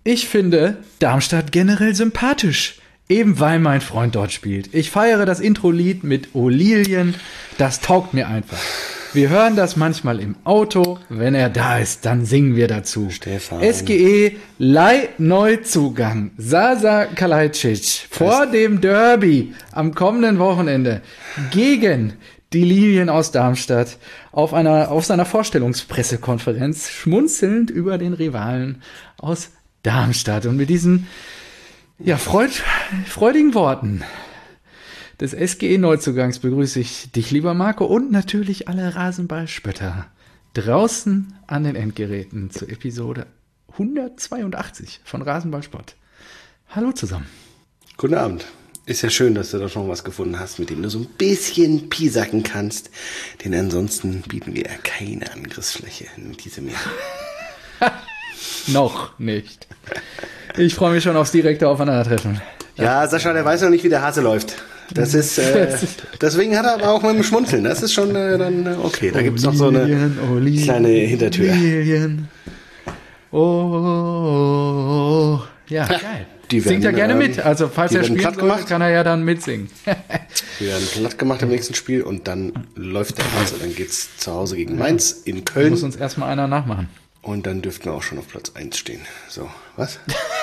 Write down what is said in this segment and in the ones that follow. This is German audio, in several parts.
Ich finde Darmstadt generell sympathisch, eben weil mein Freund dort spielt. Ich feiere das Intro-Lied mit Olilien, das taugt mir einfach. Wir hören das manchmal im Auto, wenn er da ist, dann singen wir dazu. Stefan. SGE Leih-Neuzugang, Sasa Kalajdzic vor dem Derby am kommenden Wochenende gegen die Lilien aus Darmstadt auf seiner Vorstellungspressekonferenz schmunzelnd über den Rivalen aus Darmstadt. Und mit diesen freudigen Worten des SGE-Neuzugangs begrüße ich dich, lieber Marco, und natürlich alle Rasenballspötter draußen an den Endgeräten zur Episode 182 von Rasenballspott. Hallo zusammen. Guten Abend. Ist ja schön, dass du da schon was gefunden hast, mit dem du so ein bisschen piesacken kannst. Denn ansonsten bieten wir keine Angriffsfläche in diesem Jahr. Noch nicht. Ich freue mich schon aufs direkte Aufeinandertreffen. Ja, Sascha, der weiß noch nicht, wie der Hase läuft. Das ist, deswegen hat er aber auch mit dem Schmunzeln. Das ist schon dann okay. Da gibt es noch so eine kleine Hintertür. Olilien. Oh. Ja, geil. Singt ja gerne mit. Also falls er spielen soll, kann er ja dann mitsingen. Die werden platt gemacht im nächsten Spiel und dann läuft der Hase. Dann geht's zu Hause gegen Mainz in Köln. Muss uns erstmal einer nachmachen. Und dann dürften wir auch schon auf Platz 1 stehen. So, was?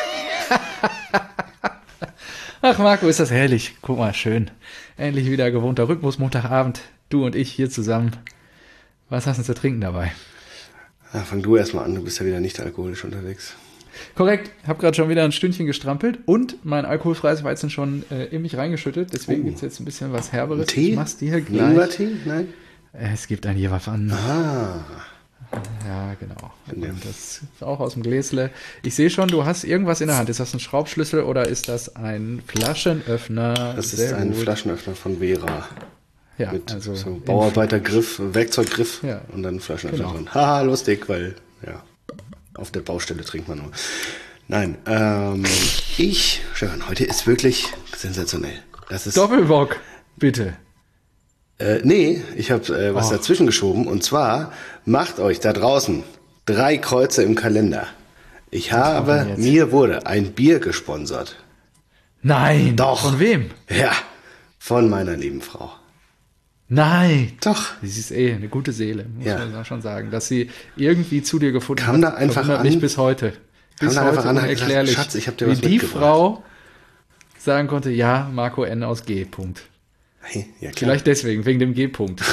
Ach Marco, ist das herrlich. Guck mal, schön. Endlich wieder gewohnter Rhythmus, Montagabend. Du und ich hier zusammen. Was hast du zu trinken dabei? Ja, fang du erstmal an, du bist ja wieder nicht alkoholisch unterwegs. Korrekt, habe gerade schon wieder ein Stündchen gestrampelt und mein alkoholfreies Weizen schon in mich reingeschüttet. Deswegen gibt es jetzt ein bisschen was Herberes. Tee? Ich mach's dir gleich. Ingwertee? Nein? Es gibt ein jeweils an. Ah. Ja, genau. Und das ist auch aus dem Gläsle. Ich sehe schon, du hast irgendwas in der Hand. Ist das ein Schraubschlüssel oder ist das ein Flaschenöffner? Das ist ein Flaschenöffner von Vera. Ja, mit also so Bauarbeitergriff, Werkzeuggriff und dann Flaschenöffner drin. Haha, lustig, weil ja, auf der Baustelle trinkt man nur. Nein, Stefan, heute ist wirklich sensationell. Das ist Doppelbock, bitte. Nee, ich habe was dazwischen geschoben. Und zwar, macht euch da draußen 3 Kreuze im Kalender. Mir wurde ein Bier gesponsert. Nein. Doch. Von wem? Ja, von meiner lieben Frau. Nein. Doch. Sie ist eine gute Seele, muss man schon sagen. Dass sie irgendwie zu dir gefunden hat, da einfach an. Mich bis heute. Kam da einfach an und unerklärlich, gesagt, Schatz, ich hab dir was wie die mitgebracht. Frau sagen konnte, ja, Marco N. aus G. Punkt. Hey, ja, klar. Vielleicht deswegen, wegen dem G-Punkt.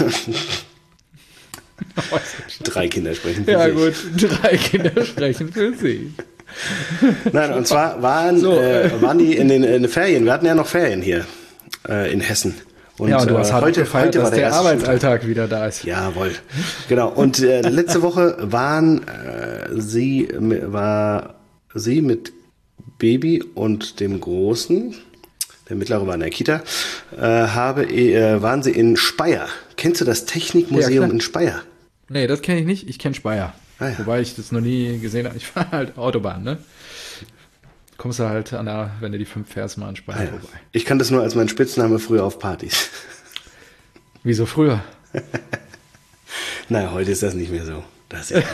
3 Kinder sprechen für sich. Ja gut, 3 Kinder sprechen für sie. Nein, und zwar waren die in den Ferien. Wir hatten ja noch Ferien hier in Hessen. Und, und du hast heute war der der Arbeitsalltag wieder da ist. Jawohl, genau. Und letzte Woche war sie mit Baby und dem Großen, der mittlere war in der Kita, waren sie in Speyer. Kennst du das Technikmuseum in Speyer? Nee, das kenne ich nicht. Ich kenne Speyer. Ah, ja. Wobei ich das noch nie gesehen habe. Ich fahre halt Autobahn, ne? Kommst du halt wenn du die 5 fährst, mal an Speyer vorbei. Ich kannte das nur als mein Spitzname früher auf Partys. Wieso früher? Naja, heute ist das nicht mehr so. Das ist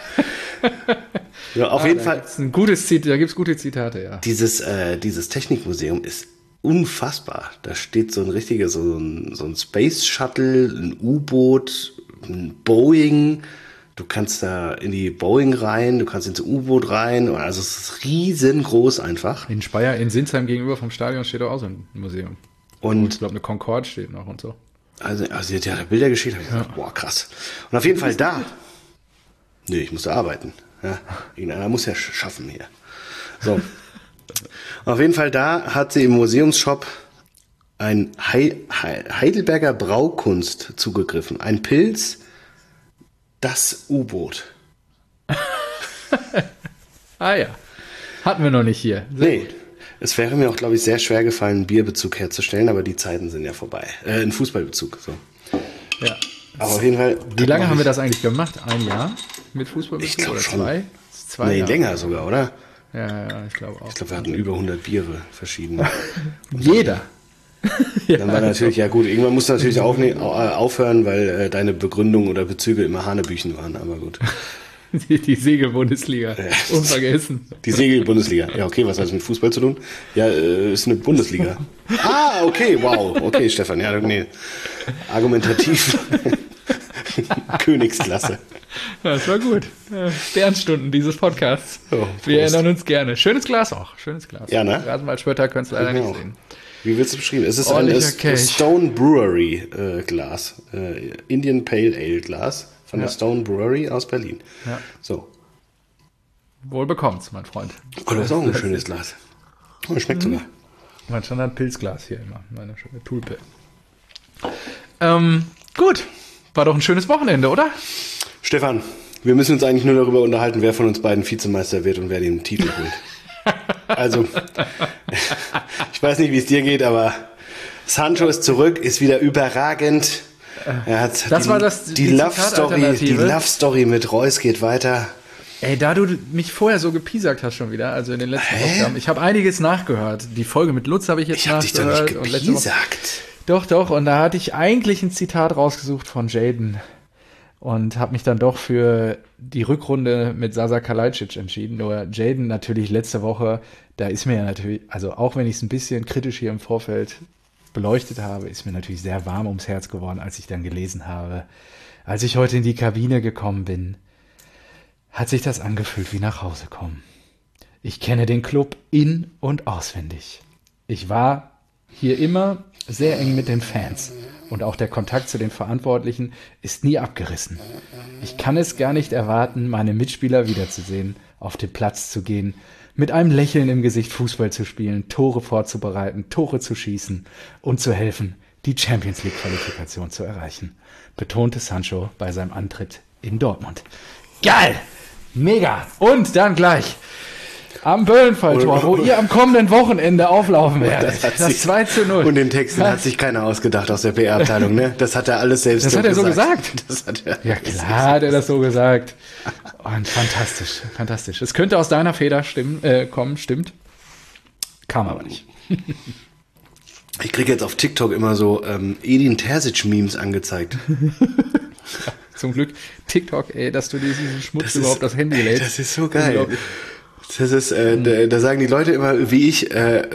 ja, auf jeden Fall. Ein gutes da gibt es gute Zitate, ja. Dieses Technikmuseum ist unfassbar. Da steht so ein richtiger, so ein Space Shuttle, ein U-Boot, ein Boeing. Du kannst da in die Boeing rein, du kannst ins U-Boot rein. Also es ist riesengroß einfach. In Speyer, in Sinsheim gegenüber vom Stadion steht auch so ein Museum. Und ich glaube, eine Concorde steht noch und so. Also die hat da Bilder geschickt, habe ich gesagt, boah, krass. Und auf jeden Fall da. Nee, ich musste arbeiten. Ja, irgendeiner muss ja schaffen hier. So. Auf jeden Fall da hat sie im Museumsshop ein Heidelberger Braukunst zugegriffen. Ein Pilz, das U-Boot. Ah ja, hatten wir noch nicht hier. Sehr gut. Es wäre mir auch, glaube ich, sehr schwer gefallen, einen Bierbezug herzustellen, aber die Zeiten sind ja vorbei. Ein Fußballbezug. So. Ja. Aber auf jeden Fall. Wie lange haben wir das eigentlich gemacht? 1 Jahr mit Fußballbezug? Ich glaube schon. 2 nee, Jahre. Länger sogar, oder? Ja, ich glaube auch. Ich glaube, wir hatten über 100 Biere verschiedene. Jeder. Dann war natürlich, ja gut, irgendwann musst du natürlich aufhören, weil deine Begründung oder Bezüge immer Hanebüchen waren, aber gut. Die Segel-Bundesliga. Unvergessen. Die Segel-Bundesliga. Ja, okay, was hat das mit Fußball zu tun? Ja, ist eine Bundesliga. Ah, okay, wow. Okay, Stefan, ja, nee. Argumentativ. Königsklasse. Ja, das war gut. Sternstunden dieses Podcasts. Oh, wir erinnern uns gerne. Schönes Glas auch. Schönes Glas. Ja, ne? Rasenballspötter können es leider nicht auch sehen. Wie willst du beschreiben? Es ist ein Stone Brewery Glas. Indian Pale Ale Glas von der Stone Brewery aus Berlin. Ja. So. Wohl bekommt's, mein Freund. Oh, das ist auch ein schönes Glas. Oh, schmeckt sogar. Mein Standard-Pilzglas hier immer. Meine schöne Tulpe. Gut. War doch ein schönes Wochenende, oder? Stefan, wir müssen uns eigentlich nur darüber unterhalten, wer von uns beiden Vizemeister wird und wer den Titel holt. Also, ich weiß nicht, wie es dir geht, aber Sancho ist zurück, ist wieder überragend. Er hat die Love Story mit Reus geht weiter. Ey, da du mich vorher so gepiesackt hast schon wieder, also in den letzten Ausgaben, ich habe einiges nachgehört. Die Folge mit Lutz habe ich jetzt nachgehört. Ich habe dich doch nicht gepiesackt. Doch, und da hatte ich eigentlich ein Zitat rausgesucht von Jadon und habe mich dann doch für die Rückrunde mit Sasa Kalajdzic entschieden. Nur Jadon natürlich letzte Woche, da ist mir ja natürlich, also auch wenn ich es ein bisschen kritisch hier im Vorfeld beleuchtet habe, ist mir natürlich sehr warm ums Herz geworden, als ich dann gelesen habe. Als ich heute in die Kabine gekommen bin, hat sich das angefühlt wie nach Hause kommen. Ich kenne den Club in- und auswendig. Ich war hier immer sehr eng mit den Fans und auch der Kontakt zu den Verantwortlichen ist nie abgerissen. Ich kann es gar nicht erwarten, meine Mitspieler wiederzusehen, auf den Platz zu gehen, mit einem Lächeln im Gesicht Fußball zu spielen, Tore vorzubereiten, Tore zu schießen und zu helfen, die Champions-League-Qualifikation zu erreichen, betonte Sancho bei seinem Antritt in Dortmund. Geil! Mega! Und dann gleich am Böllenfalltor, wo ihr am kommenden Wochenende auflaufen werdet. Das 2:0. Und den Text hat sich keiner ausgedacht aus der PR-Abteilung, ne? Das hat er alles selbst gesagt. Das hat er so gesagt? Das hat er ja klar hat er das so gesagt. Und fantastisch, fantastisch. Es könnte aus deiner Feder kommen, stimmt. Kam aber nicht. Ich kriege jetzt auf TikTok immer so Edin Terzic-Memes angezeigt. Zum Glück TikTok, ey, dass du diesen Schmutz überhaupt das Handy lädst. Das ist so geil. Das ist, da sagen die Leute immer, wie ich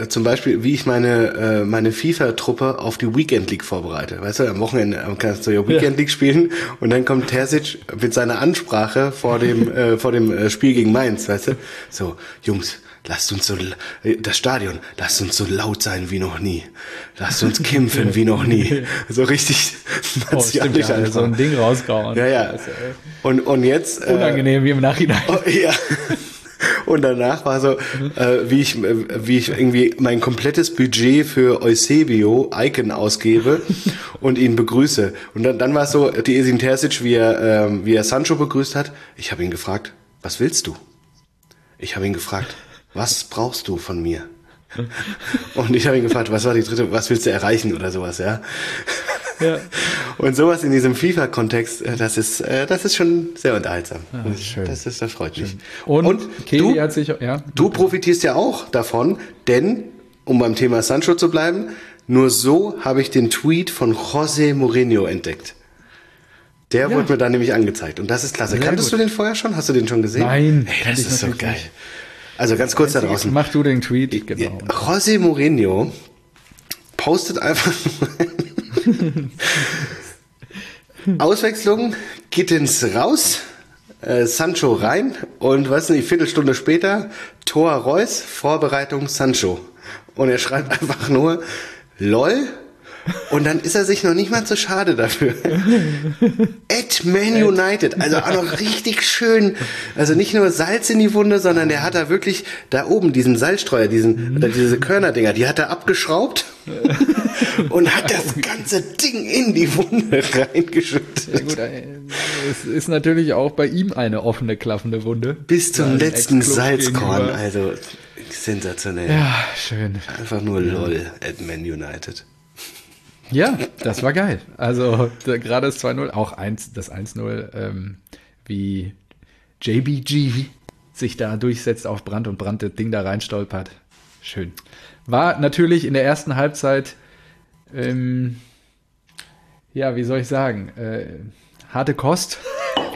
meine FIFA-Truppe auf die Weekend League vorbereite. Weißt du, am Wochenende kannst du ja Weekend League spielen und dann kommt Terzic mit seiner Ansprache vor dem Spiel gegen Mainz, weißt du? So, Jungs, lasst uns so laut sein wie noch nie. Lasst uns kämpfen wie noch nie. So richtig martialisch einfach. So ein Ding rausgehauen. Ja. Und jetzt unangenehm wie im Nachhinein. Ja. Und danach war so, wie ich irgendwie mein komplettes Budget für Eusebio Icon ausgebe und ihn begrüße. Und dann war es so, die Edin Terzic, wie er Sancho begrüßt hat. Ich habe ihn gefragt, was willst du? Ich habe ihn gefragt, was brauchst du von mir? Und ich habe ihn gefragt, was war die dritte, was willst du erreichen oder sowas, ja? Ja. Und sowas in diesem FIFA-Kontext, das ist schon sehr unterhaltsam. Ah, schön. Das freut mich. Und Kelly hat sich, du profitierst ja auch davon, denn, um beim Thema Sancho zu bleiben, nur so habe ich den Tweet von José Mourinho entdeckt. Der wurde mir dann nämlich angezeigt und das ist klasse. Kanntest du den vorher schon? Hast du den schon gesehen? Nein. Hey, das ist so geil. Nicht. Also ganz kurz da draußen. Mach du den Tweet, genau. José Mourinho postet einfach Auswechslung, Gittins raus, Sancho rein und Viertelstunde später Tor Reus, Vorbereitung Sancho. Und er schreibt einfach nur LOL und dann ist er sich noch nicht mal zu schade dafür. @Man United, also auch noch richtig schön, also nicht nur Salz in die Wunde, sondern der hat da wirklich da oben diesen Salzstreuer, diese Körnerdinger, die hat er abgeschraubt und hat das ganze Ding in die Wunde reingeschüttet. Ja gut, es ist natürlich auch bei ihm eine offene, klaffende Wunde. Bis zum letzten Salzkorn, also sensationell. Ja, schön. Einfach nur LOL @Man United. Ja, das war geil. Also gerade das 2:0, auch das 1:0, wie JBG sich da durchsetzt auf Brandt und Brandt das Ding da reinstolpert. Schön. War natürlich in der ersten Halbzeit, wie soll ich sagen, harte Kost.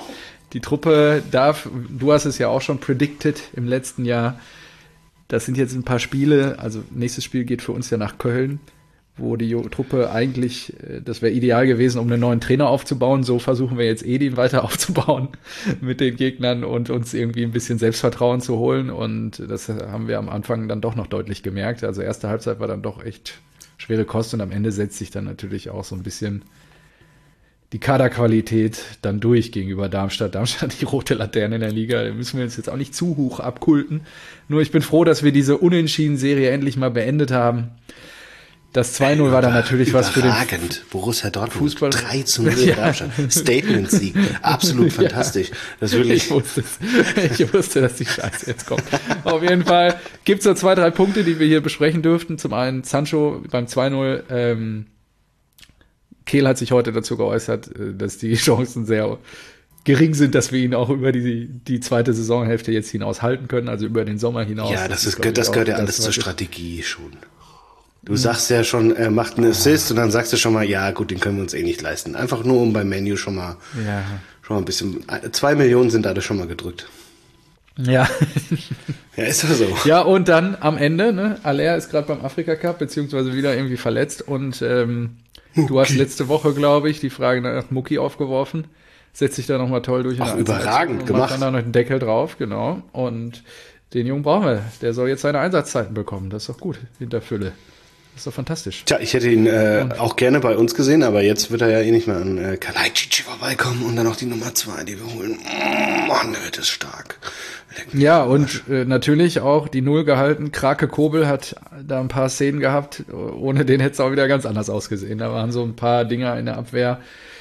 Die Truppe darf, du hast es ja auch schon predicted im letzten Jahr, das sind jetzt ein paar Spiele, also nächstes Spiel geht für uns ja nach Köln, wo die Truppe eigentlich, das wäre ideal gewesen, um einen neuen Trainer aufzubauen. So versuchen wir jetzt den weiter aufzubauen mit den Gegnern und uns irgendwie ein bisschen Selbstvertrauen zu holen. Und das haben wir am Anfang dann doch noch deutlich gemerkt. Also erste Halbzeit war dann doch echt schwere Kost und am Ende setzt sich dann natürlich auch so ein bisschen die Kaderqualität dann durch gegenüber Darmstadt. Darmstadt, die rote Laterne in der Liga, da müssen wir uns jetzt auch nicht zu hoch abkulten. Nur ich bin froh, dass wir diese Unentschieden-Serie endlich mal beendet haben. Das 2-0 war dann natürlich was für den Borussia Dortmund, Fußball. 3-0 in Darmstadt. Statement-Sieg. Absolut fantastisch. Das ist wirklich. Ich wusste, dass die Scheiße jetzt kommt. Auf jeden Fall gibt es so 2, 3 Punkte, die wir hier besprechen dürften. Zum einen Sancho beim 2-0. Kehl hat sich heute dazu geäußert, dass die Chancen sehr gering sind, dass wir ihn auch über die zweite Saisonhälfte jetzt hinaus halten können, also über den Sommer hinaus. Ja, das gehört ja alles zur Strategie schon. Du sagst ja schon, er macht einen Assist und dann sagst du schon mal, ja gut, den können wir uns eh nicht leisten. Einfach nur um beim Menu schon mal ein bisschen, 2 Millionen sind dadurch schon mal gedrückt. Ja. Ja, ist doch so. Ja, und dann am Ende, ne, Aller ist gerade beim Afrika Cup, beziehungsweise wieder irgendwie verletzt und du hast letzte Woche, glaube ich, die Frage nach Mucki aufgeworfen. Setzt sich da nochmal toll durch. Ach, überragend gemacht. Macht dann da noch den Deckel drauf, genau. Und den Jungen brauchen wir. Der soll jetzt seine Einsatzzeiten bekommen. Das ist doch gut, hinter Fülle. Das ist doch fantastisch. Tja, ich hätte ihn auch gerne bei uns gesehen, aber jetzt wird er ja eh nicht mehr an Kalajdzic vorbeikommen und dann noch die Nummer 2, die wir holen. Mann, der wird es stark. Ja, und natürlich auch die Null gehalten. Krake Kobel hat da ein paar Szenen gehabt. Ohne den hätte es auch wieder ganz anders ausgesehen. Da waren so ein paar Dinger in der Abwehr.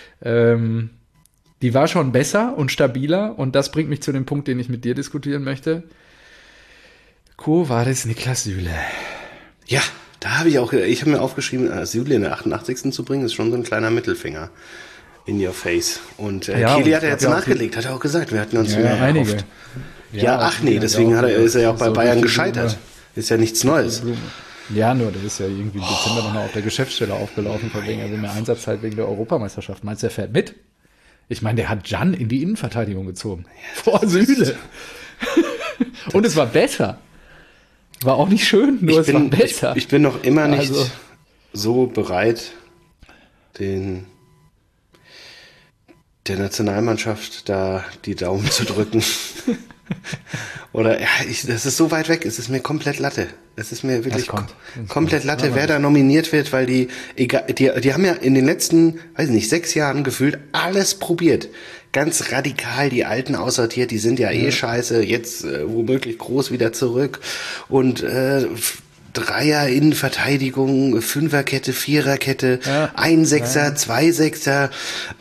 Die war schon besser und stabiler. Und das bringt mich zu dem Punkt, den ich mit dir diskutieren möchte. Quo vadis Niklas Süle? Ja, da habe ich habe mir aufgeschrieben, Süle in der 88. zu bringen, ist schon so ein kleiner Mittelfinger in your face. Und Kili hat er jetzt nachgelegt, hat er auch gesagt. Wir hatten uns einige. Deswegen ist er ja auch bei Bayern gescheitert. Ist ja nichts Neues. Ja, nur der ist ja irgendwie im Dezember nochmal auf der Geschäftsstelle aufgelaufen, von wegen er will mehr Einsatzzeit wegen der Europameisterschaft. Meinst du, er fährt mit? Ich meine, der hat Can in die Innenverteidigung gezogen. Vor Süle. Und es war besser. War auch nicht schön, nur es war besser. Ich bin noch immer nicht so bereit, der Nationalmannschaft da die Daumen zu drücken. Oder das ist so weit weg, es ist mir komplett Latte. Es ist mir wirklich komplett Latte, wer da nominiert wird, weil die haben ja in den letzten, 6 Jahren gefühlt alles probiert. Ganz radikal die Alten aussortiert, die sind ja scheiße, jetzt womöglich groß wieder zurück und Dreier Innenverteidigung, Fünferkette, Viererkette, ein Sechser, 2 Sechser,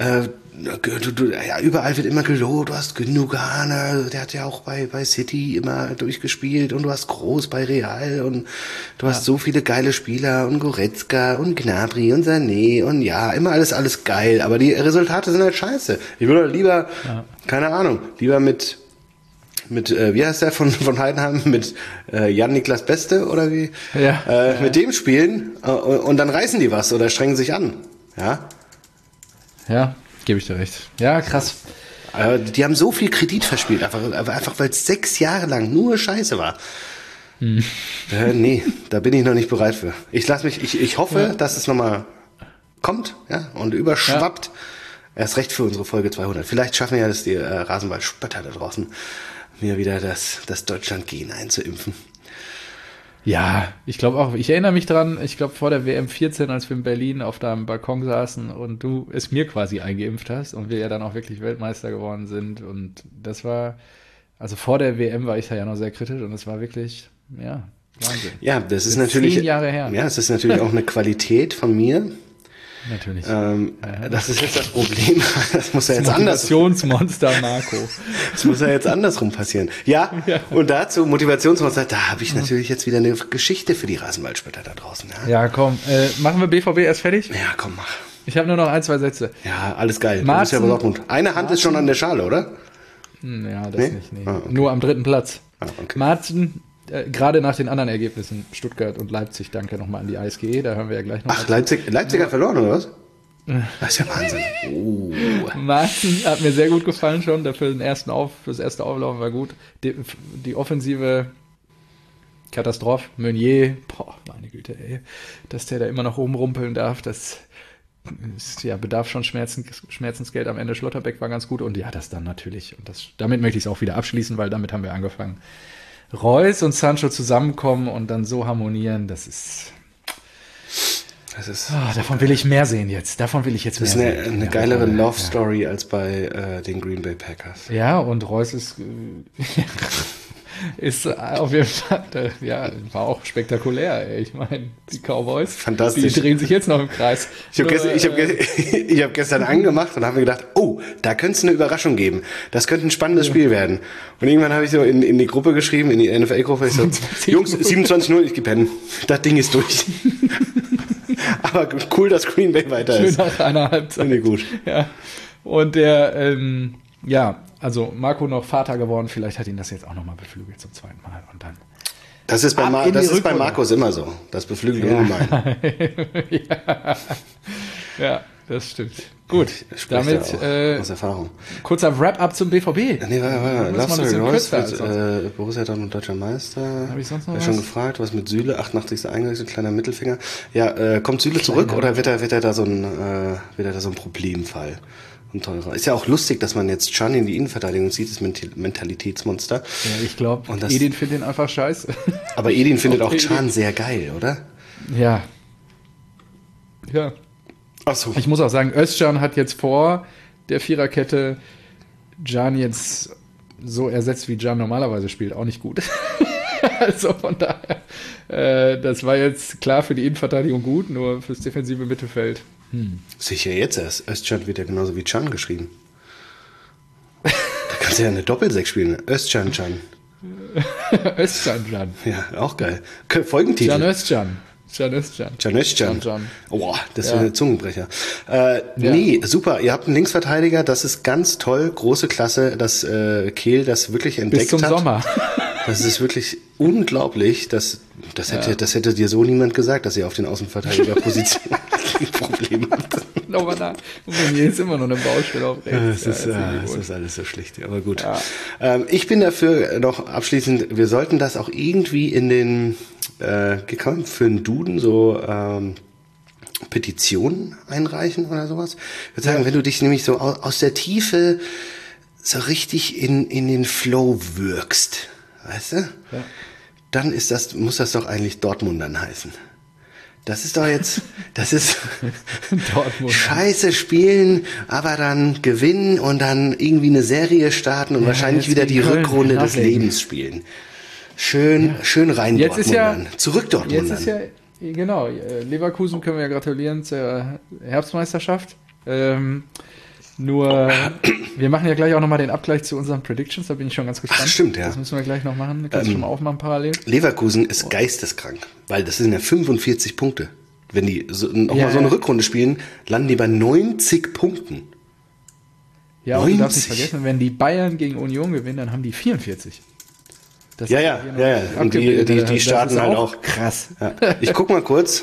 überall wird immer gelobt, du hast Gündogan, der hat ja auch bei City immer durchgespielt und du hast Groß bei Real und du hast so viele geile Spieler und Goretzka und Gnabry und Sané und immer alles geil, aber die Resultate sind halt scheiße. Ich würde lieber, keine Ahnung, lieber mit wie heißt der von Heidenheim, mit Jan-Niklas Beste oder wie? Mit dem spielen und dann reißen die was oder strengen sich an. Ja, gebe ich dir recht. Ja, krass. Die haben so viel Kredit verspielt, einfach weil es 6 Jahre lang nur Scheiße war. Nee, da bin ich noch nicht bereit für. Ich hoffe, dass es nochmal kommt, und überschwappt. Erst recht für unsere Folge 200. Vielleicht schaffen wir ja das, die Rasenballspötter da draußen, mir wieder das Deutschland-Gen einzuimpfen. Ja, ich glaube auch. Ich erinnere mich dran, ich glaube vor der WM 14, als wir in Berlin auf deinem Balkon saßen und du es mir quasi eingeimpft hast und wir ja dann auch wirklich Weltmeister geworden sind. Und das war, also vor der WM war ich da ja noch sehr kritisch und es war wirklich, Wahnsinn. Ja, das ist natürlich 10 Jahre her. Ja, es ist natürlich auch eine Qualität von mir. Natürlich. Das ist jetzt das Problem. Das muss ja jetzt Motivationsmonster Marco. Das muss ja jetzt andersrum passieren. Ja. Und dazu Motivationsmonster, da habe ich natürlich jetzt wieder eine Geschichte für die Rasenballspötter da draußen. Ja, komm. Machen wir BVB erst fertig? Ja, komm, mach. Ich habe nur noch 1, 2 Sätze. Ja, alles geil. Dortmund. Eine Hand ist schon an der Schale, oder? Ja, das nicht. Nee. Okay. Nur am 3. Platz. Okay. Marzen, gerade nach den anderen Ergebnissen, Stuttgart und Leipzig, danke nochmal an die ASG, da hören wir ja gleich noch. Ach, Leipzig hat verloren, oder was? Das ist ja Wahnsinn. Oh. Maaßen hat mir sehr gut gefallen schon. Für das erste Auflaufen war gut. Die Offensive Katastrophe. Meunier, meine Güte, ey. Dass der da immer noch rumrumpeln darf, das ist, ja, bedarf schon Schmerzensgeld am Ende. Schlotterbeck war ganz gut und ja, das dann natürlich. Und damit möchte ich es auch wieder abschließen, weil damit haben wir angefangen. Reus und Sancho zusammenkommen und dann so harmonieren, das ist davon will ich mehr sehen jetzt. Davon will ich jetzt mehr sehen. Das ist eine geilere Love-Story als bei den Green Bay Packers. Ja, und Reus ist auf jeden Fall, war auch spektakulär. Ey. Ich meine, die Cowboys, fantastisch. Die drehen sich jetzt noch im Kreis. Ich hab gestern angemacht und habe mir gedacht, oh, da könnte es eine Überraschung geben. Das könnte ein spannendes Spiel werden. Und irgendwann habe ich so in die Gruppe geschrieben, in die NFL-Gruppe, ich so, Jungs, 27-0, ich geh pennen. Das Ding ist durch. Aber cool, dass Green Bay weiter ist. Schön nach einer Halbzeit. Finde ich gut. Ja. Und der, also Marco noch Vater geworden, vielleicht hat ihn das jetzt auch nochmal beflügelt zum zweiten Mal. Und dann das ist bei Markus immer so. Das beflügelt ungemein. Ja, das stimmt. Gut, damit aus Erfahrung. Kurzer Wrap-up zum BVB. Nee, warte. Love Story Reus wird Borussia Dortmund deutscher Meister. Habe ich sonst noch was? Was? Schon gefragt, was mit Süle, 88. eingerichtet, kleiner Mittelfinger. Ja, kommt Süle zurück oder wird er da so ein Problemfall? Und teurer. Ist ja auch lustig, dass man jetzt Can in die Innenverteidigung zieht, das Mentalitätsmonster. Ja, ich glaube, Edin findet ihn einfach scheiße. Aber Edin findet auch Can sehr geil, oder? Ja. Ja. Ach so. Ich muss auch sagen, Özcan hat jetzt vor der Viererkette Can jetzt so ersetzt, wie Can normalerweise spielt, auch nicht gut. Also von daher, das war jetzt klar für die Innenverteidigung gut, nur fürs defensive Mittelfeld. Sicher jetzt erst. Özcan wird ja genauso wie Can geschrieben. Da kannst du ja eine Doppelsechs spielen. Özcan Can. Özcan Can. Ja, auch geil. Folgentitel. Can Özcan. Can Özcan. Oh, das ist ein Zungenbrecher. Nee, super. Ihr habt einen Linksverteidiger, das ist ganz toll, große Klasse, dass Kehl das wirklich entdeckt hat. Bis zum Sommer. Das ist wirklich unglaublich. Das hätte dir so niemand gesagt, dass ihr auf den Außenverteidigerpositionen ein Problem habt. Nochmal nach. Und hier ist immer noch eine Baustelle auf rechts. Das ist alles so schlicht, aber gut. Ja. Ich bin dafür noch abschließend, wir sollten das auch irgendwie in den für einen Duden so Petitionen einreichen oder sowas. Ich würde sagen, wenn du dich nämlich so aus der Tiefe so richtig in den Flow wirkst, weißt du? Ja. Dann muss das doch eigentlich Dortmundern heißen. Das ist scheiße spielen, aber dann gewinnen und dann irgendwie eine Serie starten und wahrscheinlich wieder die Rückrunde des Lebens spielen. Schön rein jetzt Dortmundern. Zurück Dortmundern. Jetzt ist ja, genau, Leverkusen können wir ja gratulieren zur Herbstmeisterschaft. Nur, wir machen ja gleich auch nochmal den Abgleich zu unseren Predictions, da bin ich schon ganz gespannt. Ach, stimmt, ja. Das müssen wir gleich noch machen. Kannst du schon mal aufmachen parallel? Leverkusen ist geisteskrank, weil das sind ja 45 Punkte. Wenn die mal so eine Rückrunde spielen, landen die bei 90 Punkten. Ja, 90. Und du darfst nicht vergessen, wenn die Bayern gegen Union gewinnen, dann haben die 44. Das ja. Und die starten halt auch. Krass. Ja. Ich guck mal kurz.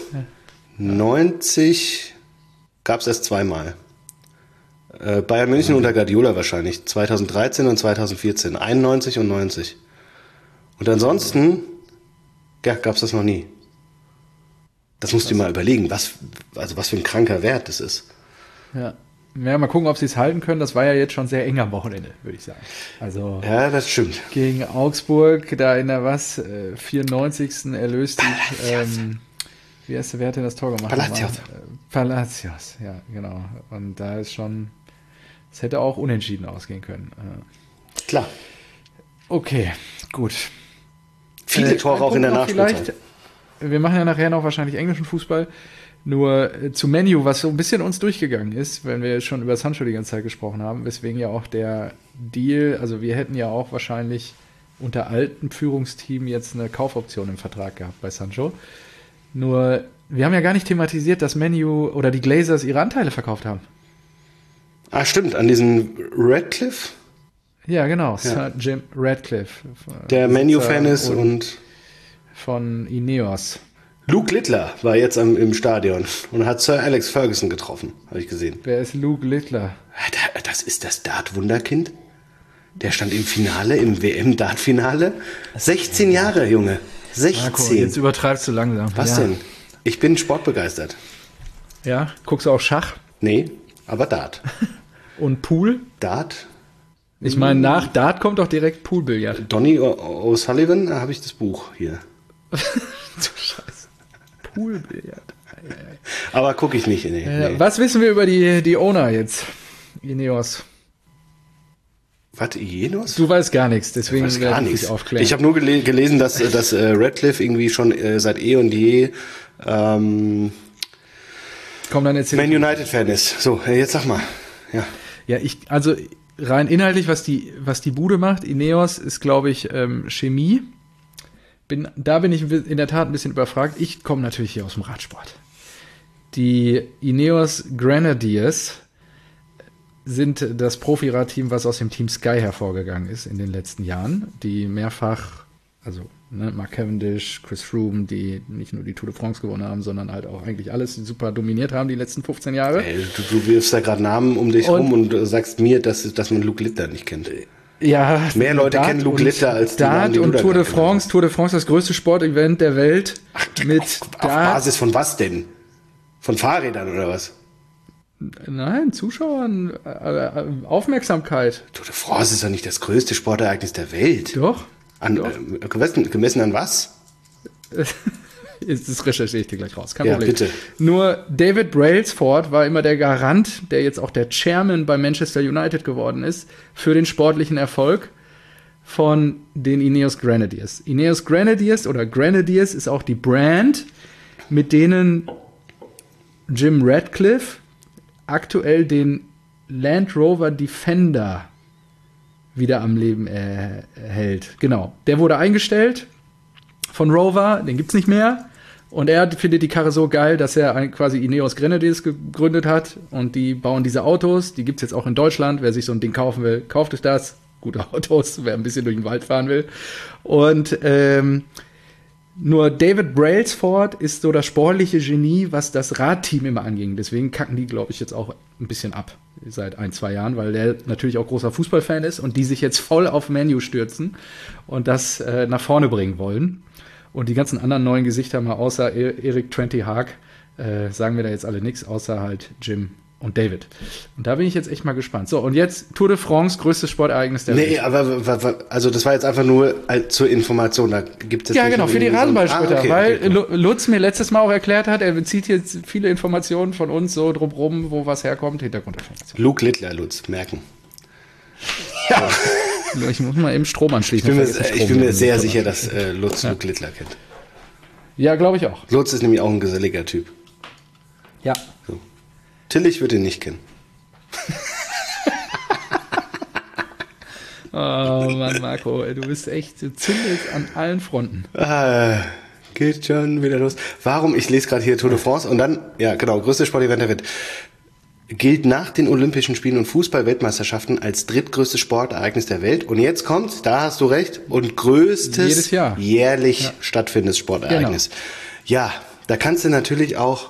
90 gab es erst zweimal. Bayern München unter Guardiola wahrscheinlich. 2013 und 2014. 91 und 90. Und ansonsten gab es das noch nie. Das musst du dir mal überlegen, was für ein kranker Wert das ist. Ja, mal gucken, ob sie es halten können. Das war ja jetzt schon sehr eng am Wochenende, würde ich sagen. Also ja, das stimmt. Gegen Augsburg, da in der 94. erlöst die, wer hat denn das Tor gemacht? Palacios, ja, genau. Und da ist schon, es hätte auch unentschieden ausgehen können. Klar. Okay, gut. Viele Tore auch in der Nachspielzeit. Wir machen ja nachher noch wahrscheinlich englischen Fußball. Nur zu Menu, was so ein bisschen uns durchgegangen ist, wenn wir schon über Sancho die ganze Zeit gesprochen haben, weswegen ja auch der Deal, also wir hätten ja auch wahrscheinlich unter altem Führungsteam jetzt eine Kaufoption im Vertrag gehabt bei Sancho. Nur, wir haben ja gar nicht thematisiert, dass Menu oder die Glazers ihre Anteile verkauft haben. Ah, stimmt, an diesen Radcliffe? Ja, genau, Sir Jim Radcliffe. Der Menu-Fan ist und von Ineos. Luke Littler war jetzt im Stadion und hat Sir Alex Ferguson getroffen, habe ich gesehen. Wer ist Luke Littler? Das ist das Dart-Wunderkind. Der stand im Finale, im WM-Dart-Finale. 16 Jahre, Junge. 16. Marco, jetzt übertreibst du langsam. Was denn? Ich bin sportbegeistert. Ja, guckst du auch Schach? Nee, aber Dart. Und Pool? Dart? Ich meine, nach Dart kommt doch direkt Poolbillard. Donny O'Sullivan, da habe ich das Buch hier. Du Scheiße. Poolbillard. Aber gucke ich nicht. Nee. Was wissen wir über die Owner jetzt? Ineos. Was, Ineos? Du weißt gar nichts, deswegen werde ich dich aufklären. Ich habe nur gelesen, dass Radcliffe irgendwie schon seit eh und je Komm, dann erzähl. Man United-Fan ist. So, jetzt sag mal. Ja, also rein inhaltlich, was die Bude macht, Ineos ist, glaube ich, Chemie. Da bin ich in der Tat ein bisschen überfragt. Ich komme natürlich hier aus dem Radsport. Die Ineos Grenadiers sind das Profiradteam, was aus dem Team Sky hervorgegangen ist in den letzten Jahren, die mehrfach, also Mark Cavendish, Chris Froome, die nicht nur die Tour de France gewonnen haben, sondern halt auch eigentlich alles super dominiert haben die letzten 15 Jahre. Ey, du wirfst da gerade Namen um dich rum und sagst mir, dass man Luke Littler nicht kennt. Ja, mehr Leute kennen Luke Littler als die Dart Namen, und Tour de France. Tour de France, das größte Sportevent der Welt. Auf Basis von was denn? Von Fahrrädern oder was? Nein, Zuschauern, Aufmerksamkeit. Tour de France ist doch nicht das größte Sportereignis der Welt. Doch. Gemessen an was? Das recherchiere ich dir gleich raus. Kein Ja, Problem. bitte. Nur David Brailsford war immer der Garant, der jetzt auch der Chairman bei Manchester United geworden ist, für den sportlichen Erfolg von den Ineos Grenadiers. Ineos Grenadiers oder Grenadiers ist auch die Brand, mit denen Jim Ratcliffe aktuell den Land Rover Defender wieder am Leben erhält. Genau. Der wurde eingestellt von Rover, den gibt's nicht mehr. Und er findet die Karre so geil, dass er quasi Ineos Grenadiers gegründet hat. Und die bauen diese Autos. Die gibt's jetzt auch in Deutschland. Wer sich so ein Ding kaufen will, kauft es das. Gute Autos, wer ein bisschen durch den Wald fahren will. Und nur David Brailsford ist so das sportliche Genie, was das Radteam immer anging. Deswegen kacken die, glaube ich, jetzt auch ein bisschen ab seit 1-2 Jahren, weil der natürlich auch großer Fußballfan ist und die sich jetzt voll auf Man U stürzen und das nach vorne bringen wollen. Und die ganzen anderen neuen Gesichter mal außer Erik Trenty Haag sagen wir da jetzt alle nichts, außer halt Jim und David. Und da bin ich jetzt echt mal gespannt. So, und jetzt Tour de France, größtes Sportereignis der Welt. Nee, aber also das war jetzt einfach nur zur Information. Da gibt es ja, genau, für die Rasenballspötter, weil okay. Lutz mir letztes Mal auch erklärt hat, er bezieht jetzt viele Informationen von uns so drumrum, wo was herkommt, Hintergrundinformationen. Luke Littler, Lutz, merken. Ja. Ich muss mal eben Strom anschließen. Ich bin mir sehr sicher, dass Lutz Luke Littler kennt. Ja, glaube ich auch. Lutz ist nämlich auch ein geselliger Typ. Ja. So. Tillich wird ihn nicht kennen. Oh Mann, Marco, ey, du bist echt, du zündelst an allen Fronten. Geht schon wieder los. Warum? Ich lese gerade hier Tour de France und dann, ja genau, größtes Sportevent der Welt. Gilt nach den Olympischen Spielen und Fußball-Weltmeisterschaften als drittgrößtes Sportereignis der Welt. Und jetzt kommt, da hast du recht, und größtes jedes Jahr jährlich stattfindendes Sportereignis. Genau. Ja, da kannst du natürlich auch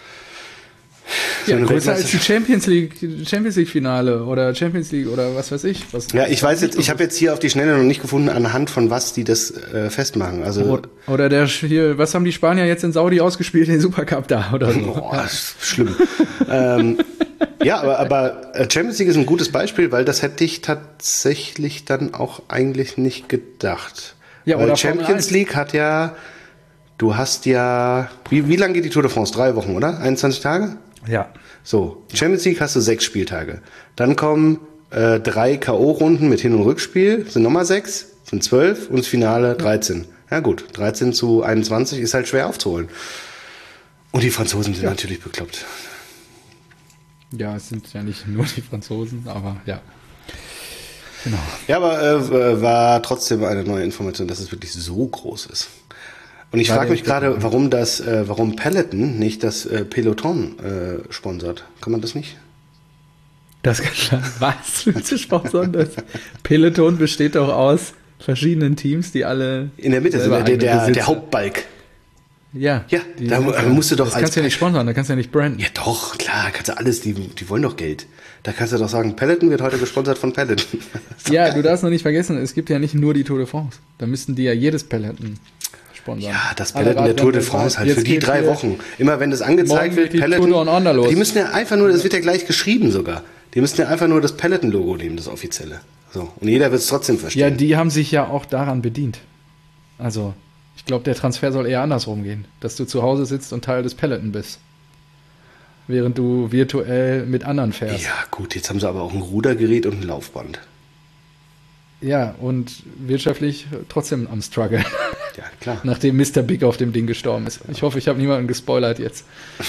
so größer als die Champions League Finale oder Champions League oder was weiß ich. Ja, ich weiß jetzt, ich habe jetzt hier auf die Schnelle noch nicht gefunden, anhand von was die das festmachen. Also oder hier, was haben die Spanier jetzt in Saudi ausgespielt, den Supercup da oder so? Boah, schlimm. Ja, aber Champions League ist ein gutes Beispiel, weil das hätte ich tatsächlich dann auch eigentlich nicht gedacht. Ja, weil oder Champions League hat ja, du hast ja, wie lange geht die Tour de France? 3 Wochen, oder? 21 Tage? Ja. So, Champions League hast du 6 Spieltage. Dann kommen 3 K.O.-Runden mit Hin- und Rückspiel, sind nochmal 6, sind 12 und das Finale 13. Ja gut, 13 zu 21 ist halt schwer aufzuholen. Und die Franzosen sind natürlich bekloppt. Ja, es sind ja nicht nur die Franzosen, aber ja. Genau. Ja, aber war trotzdem eine neue Information, dass es wirklich so groß ist. Und ich frage mich gerade, warum Peloton nicht das Peloton sponsert. Kann man das nicht? Das kann was willst du sponsern? Das Peloton besteht doch aus verschiedenen Teams, die alle in der Mitte sind der Hauptbalk. Ja. Ja, da musst du doch das kannst du ja nicht sponsern, da kannst du ja nicht branden. Ja doch, klar, kannst du alles, die wollen doch Geld. Da kannst du doch sagen, Peloton wird heute gesponsert von Peloton. Ja, du darfst noch nicht vergessen, es gibt ja nicht nur die Tour de France. Da müssten die ja jedes Peloton sponsern. Ja, das Peloton der Tour de France halt für die 3 Wochen. Immer wenn das angezeigt wird, Peloton. Die müssen ja einfach nur, das wird ja gleich geschrieben sogar. Die müssen ja einfach nur das Peloton-Logo nehmen, das offizielle. So. Und jeder wird es trotzdem verstehen. Ja, die haben sich ja auch daran bedient. Also, ich glaube, der Transfer soll eher andersrum gehen. Dass du zu Hause sitzt und Teil des Peloton bist. Während du virtuell mit anderen fährst. Ja, gut, jetzt haben sie aber auch ein Rudergerät und ein Laufband. Ja, und wirtschaftlich trotzdem am Struggle. Ja, klar. Nachdem Mr. Big auf dem Ding gestorben ist. Ich hoffe, ich habe niemanden gespoilert jetzt.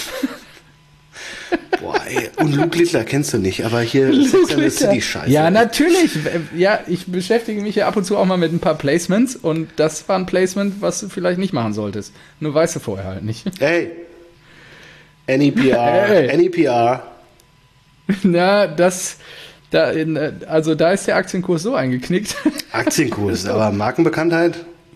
Boah, ey, und Luke Littler kennst du nicht, aber hier Sex and the City Scheiße. Ja, natürlich. Ja, ich beschäftige mich ja ab und zu auch mal mit ein paar Placements und das war ein Placement, was du vielleicht nicht machen solltest. Nur weißt du vorher halt nicht. Hey, NEPR. Na, also da ist der Aktienkurs so eingeknickt. Aktienkurs, aber Markenbekanntheit?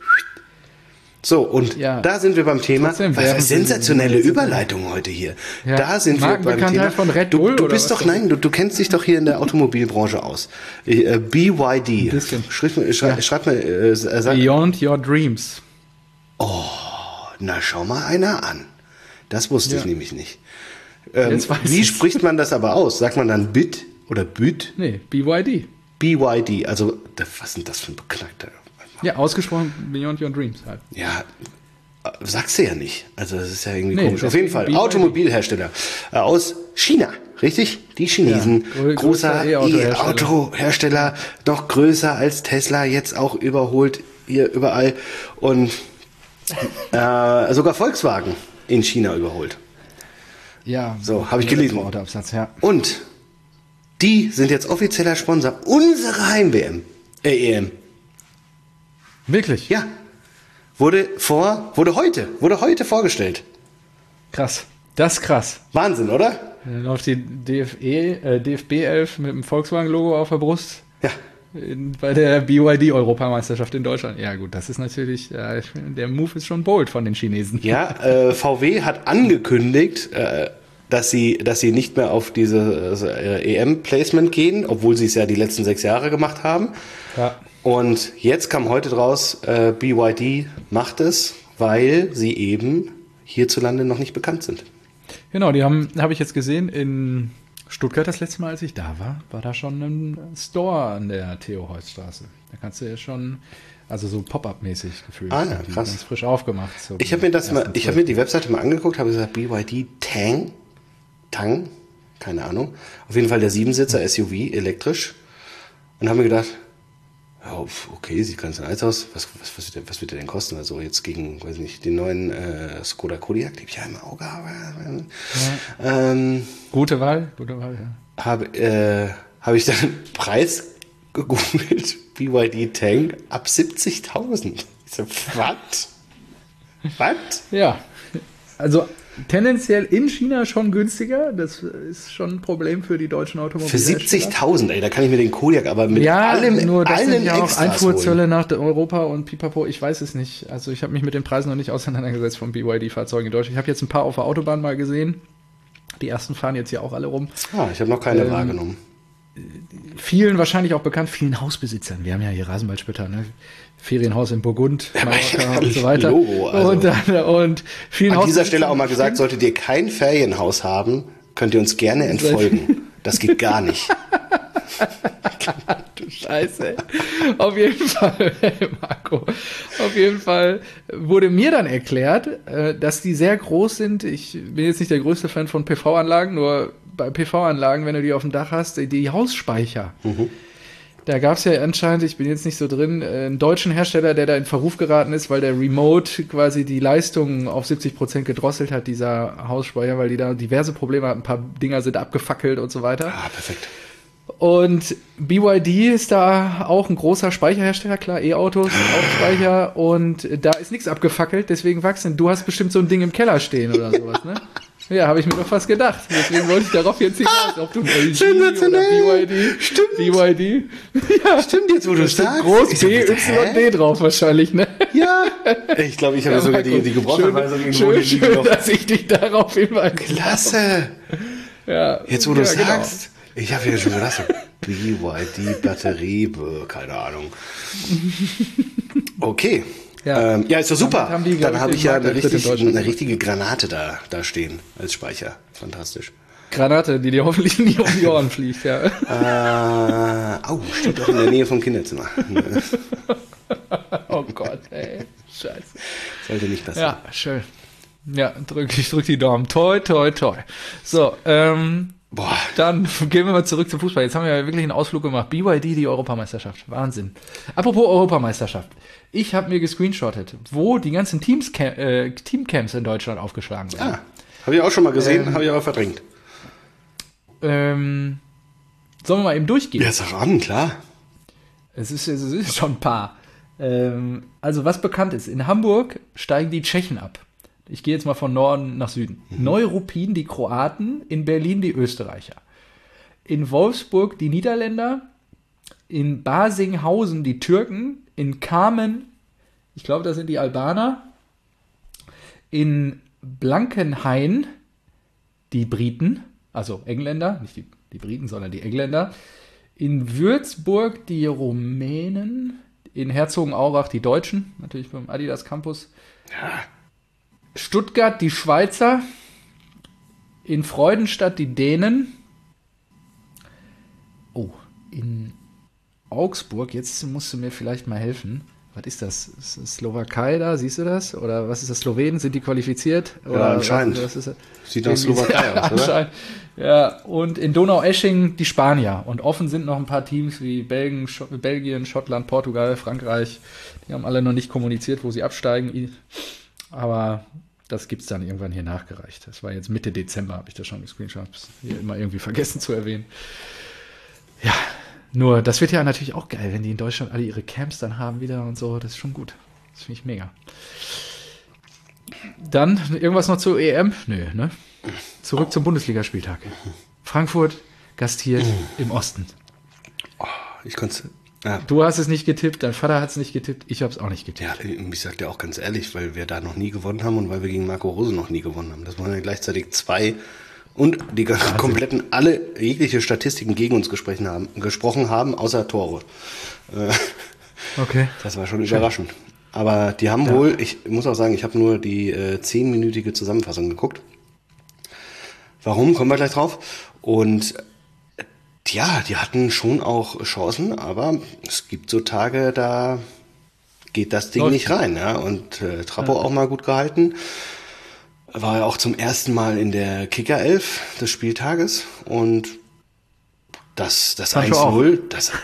So, und da sind wir beim Thema. Was eine sensationelle Überleitung heute hier. Ja, da sind wir beim Thema. Von Red Bull, du bist doch, nein, du kennst dich doch hier in der Automobilbranche aus. BYD. Schreib mal. Beyond Your Dreams. Oh, na schau mal einer an. Das wusste ich nämlich nicht. Wie spricht man das aber aus? Sagt man dann BIT oder BÜT? Nee, BYD. BYD, also was sind das für ein Beknackter? Ja, ausgesprochen Beyond Your Dreams halt. Ja, sagst du ja nicht. Also das ist ja irgendwie komisch. Auf jeden Fall, Automobilhersteller aus China, richtig? Die Chinesen, ja, großer E-Auto-Hersteller, noch größer als Tesla, jetzt auch überholt hier überall und sogar Volkswagen in China überholt. Ja. So, habe ich gelesen. Autoabsatz, ja. Und die sind jetzt offizieller Sponsor unserer Heim-WM, EM. Wirklich? Ja. Wurde heute vorgestellt. Krass. Das ist krass. Wahnsinn, oder? Dann läuft die DFB 11 mit dem Volkswagen-Logo auf der Brust. Ja. Bei der BYD-Europameisterschaft in Deutschland. Ja gut, das ist natürlich, der Move ist schon bold von den Chinesen. Ja, VW hat angekündigt, dass sie nicht mehr auf diese EM-Placement gehen, obwohl sie es ja die letzten 6 Jahre gemacht haben. Ja. Und jetzt kam heute draus, BYD macht es, weil sie eben hierzulande noch nicht bekannt sind. Genau, die habe ich jetzt gesehen in Stuttgart das letzte Mal, als ich da war da schon ein Store an der Theo-Heuss-Straße. Da kannst du ja schon, also so Pop-up-mäßig gefühlt. Ah ja, krass. Ganz frisch aufgemacht. So ich habe mir die Webseite mal angeguckt, habe gesagt, BYD Tang, keine Ahnung. Auf jeden Fall der 7-Sitzer SUV, elektrisch. Und habe mir gedacht, ja, okay, sieht ganz nice aus. Was wird der denn kosten? Also jetzt gegen, weiß nicht, den neuen Skoda Kodiaq, den ich ja im Auge habe. Ja. Gute Wahl, ja. Habe ich dann Preis gegoogelt, BYD Tank ab 70.000. Ich so, was? Ja, also tendenziell in China schon günstiger. Das ist schon ein Problem für die deutschen Automobilhersteller. Für 70.000, ey, da kann ich mir den Kodiaq aber mit allem nur das allen sind ja auch Extras Einfuhrzölle holen. nach Europa und Pipapo, ich weiß es nicht. Also ich habe mich mit den Preisen noch nicht auseinandergesetzt von BYD-Fahrzeugen in Deutschland. Ich habe jetzt ein paar auf der Autobahn mal gesehen. Die ersten fahren jetzt hier auch alle rum. Ich habe noch keine wahrgenommen. Vielen wahrscheinlich auch bekannt, vielen Hausbesitzern. Wir haben ja hier Rasenwaldspötter, ne? Ferienhaus in Burgund, Mallorca und so weiter. Logo, also. Und vielen an dieser Stelle auch mal gesagt, solltet ihr kein Ferienhaus haben, könnt ihr uns gerne entfolgen. Das geht gar nicht. Du Scheiße. Auf jeden Fall, Marco, auf jeden Fall wurde mir dann erklärt, dass die sehr groß sind. Ich bin jetzt nicht der größte Fan von PV-Anlagen, nur bei PV-Anlagen, wenn du die auf dem Dach hast, die Hausspeicher. Mhm. Da gab es ja anscheinend, ich bin jetzt nicht so drin, einen deutschen Hersteller, der da in Verruf geraten ist, weil der Remote quasi die Leistung auf 70% gedrosselt hat, dieser Hausspeicher, weil die da diverse Probleme hatten. Ein paar Dinger sind abgefackelt und so weiter. Ah, perfekt. Und BYD ist da auch ein großer Speicherhersteller, klar, E-Autos, auch Speicher, und da ist nichts abgefackelt, deswegen wachsen. Du hast bestimmt so ein Ding im Keller stehen oder sowas, ne? Ja, habe ich mir doch fast gedacht. Deswegen wollte ich darauf jetzt hinaus, ob du ein LG sensationell. oder BYD. Stimmt. BYD. Ja. Stimmt, jetzt wo du sagst. Groß Ich so, B, Y, D drauf wahrscheinlich, ne? Ja. Ich glaube, ich habe sogar die Gebrauchsanweisung irgendwo schön, liegen noch. dass ich dich darauf hinweise. Klasse. Ja. Jetzt wo du genau. sagst. Ich habe ja schon gedacht, BYD Batterie, keine Ahnung. Okay. Ja. Ja, ist doch super. Haben die, Dann habe ich ja eine Deutschland. richtige Granate da stehen als Speicher. Fantastisch. Granate, die dir hoffentlich nie um die Ohren fliegt, ja. Steht doch in der Nähe vom Kinderzimmer. Oh Gott, ey. Scheiße. Sollte nicht passieren. Ja, schön. Ja, ich drück die Daumen. Toi, toi, toi. So, dann gehen wir mal zurück zum Fußball. Jetzt haben wir ja wirklich einen Ausflug gemacht. BYD, die Europameisterschaft. Wahnsinn. Apropos Europameisterschaft. Ich habe mir gescreenshottet, wo die ganzen Teamcamps in Deutschland aufgeschlagen werden. Habe ich auch schon mal gesehen, habe ich aber verdrängt. Sollen wir mal eben durchgehen? Ja, sag an, klar. Es ist schon ein paar. Also was bekannt ist, in Hamburg steigen die Tschechen ab. Ich gehe jetzt mal von Norden nach Süden. Neuruppin die Kroaten, in Berlin die Österreicher. In Wolfsburg die Niederländer, in Basinghausen die Türken, in Kamen, ich glaube, das sind die Albaner, in Blankenhain die Briten, also Engländer, nicht die Briten, sondern die Engländer, in Würzburg die Rumänen, in Herzogenaurach die Deutschen, natürlich beim Adidas Campus, Stuttgart die Schweizer, in Freudenstadt die Dänen, in Augsburg, jetzt musst du mir vielleicht mal helfen. Was ist das? Ist das Slowakei da? Siehst du das? Oder was ist das? Slowenen? Sind die qualifiziert? Oder anscheinend. Was ist das? Sieht nach Slowakei aus, oder? Anscheinend. Ja, und in Donaueschingen die Spanier. Und offen sind noch ein paar Teams wie Belgien, Schottland, Portugal, Frankreich. Die haben alle noch nicht kommuniziert, wo sie absteigen. Aber das gibt es dann irgendwann hier nachgereicht. Das war jetzt Mitte Dezember, habe ich das schon gescreenshot. Hier immer irgendwie vergessen zu erwähnen. Ja, nur, das wird ja natürlich auch geil, wenn die in Deutschland alle ihre Camps dann haben wieder und so. Das ist schon gut. Das finde ich mega. Dann irgendwas noch zur EM? Nö, ne? Zurück zum Bundesligaspieltag. Frankfurt gastiert im Osten. Ich konnte. Ja. Du hast es nicht getippt, dein Vater hat es nicht getippt, ich habe es auch nicht getippt. Ja, ich sag dir auch ganz ehrlich, weil wir da noch nie gewonnen haben und weil wir gegen Marco Rose noch nie gewonnen haben. Das waren ja gleichzeitig zwei und die kompletten, alle jegliche Statistiken gegen uns gesprochen haben, außer Tore. Okay. Das war schon überraschend. Aber die haben wohl, ich muss auch sagen, ich habe nur die 10-minütige Zusammenfassung geguckt. Warum? Kommen wir gleich drauf. Und ja, die hatten schon auch Chancen, aber es gibt so Tage, da geht das Ding nicht rein. Ja? Und Trappo auch mal gut gehalten. War ja auch zum ersten Mal in der Kicker-Elf des Spieltages. Und das 1-0,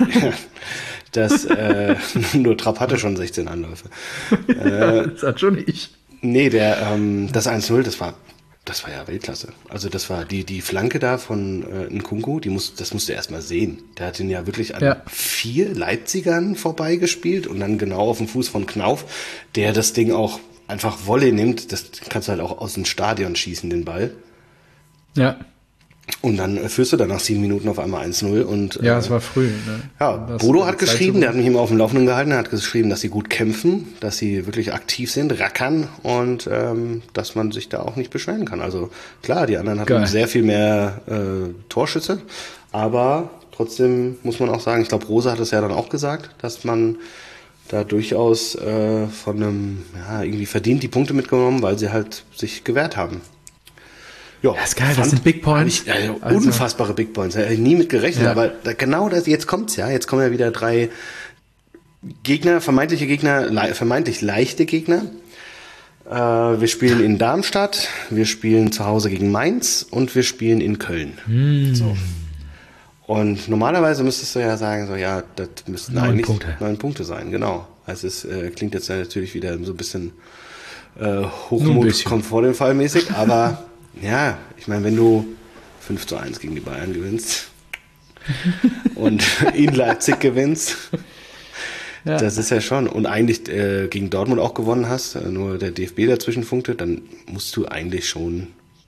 nur Trapp hatte schon 16 Anläufe. Das hat schon ich. Nee, das 1-0, das war ja Weltklasse. Also das war die Flanke da von Nkunku, das musst du erst mal sehen. Der hat ihn ja wirklich an 4 Leipzigern vorbeigespielt und dann genau auf dem Fuß von Knauf, der das Ding auch einfach Volley nimmt. Das kannst du halt auch aus dem Stadion schießen, den Ball. Ja. Und dann führst du dann nach 7 Minuten auf einmal 1-0. Und, ja, es war früh. Ne? Ja, Bodo hat geschrieben, der hat mich immer auf dem Laufenden gehalten, er hat geschrieben, dass sie gut kämpfen, dass sie wirklich aktiv sind, rackern und dass man sich da auch nicht beschweren kann. Also klar, die anderen hatten sehr viel mehr Torschüsse, aber trotzdem muss man auch sagen, ich glaube, Rose hat es ja dann auch gesagt, dass man da durchaus von einem, irgendwie verdient die Punkte mitgenommen, weil sie halt sich gewehrt haben. Ja, das ist geil, das sind Big Points. Unfassbare Big Points. Da hätte ich nie mit gerechnet, aber genau das, jetzt kommt's ja. Jetzt kommen ja wieder 3 Gegner, vermeintlich leichte Gegner. Wir spielen in Darmstadt, wir spielen zu Hause gegen Mainz und wir spielen in Köln. So. Und normalerweise müsstest du ja sagen, das müssten 9 Punkte sein, genau. Also es klingt jetzt ja natürlich wieder so ein bisschen Hochmut kommt vor dem Fall mäßig, aber ja, ich meine, wenn du 5-1 gegen die Bayern gewinnst und in Leipzig gewinnst, das ist ja schon, und eigentlich gegen Dortmund auch gewonnen hast, nur der DFB dazwischen funkte, dann musst du eigentlich schon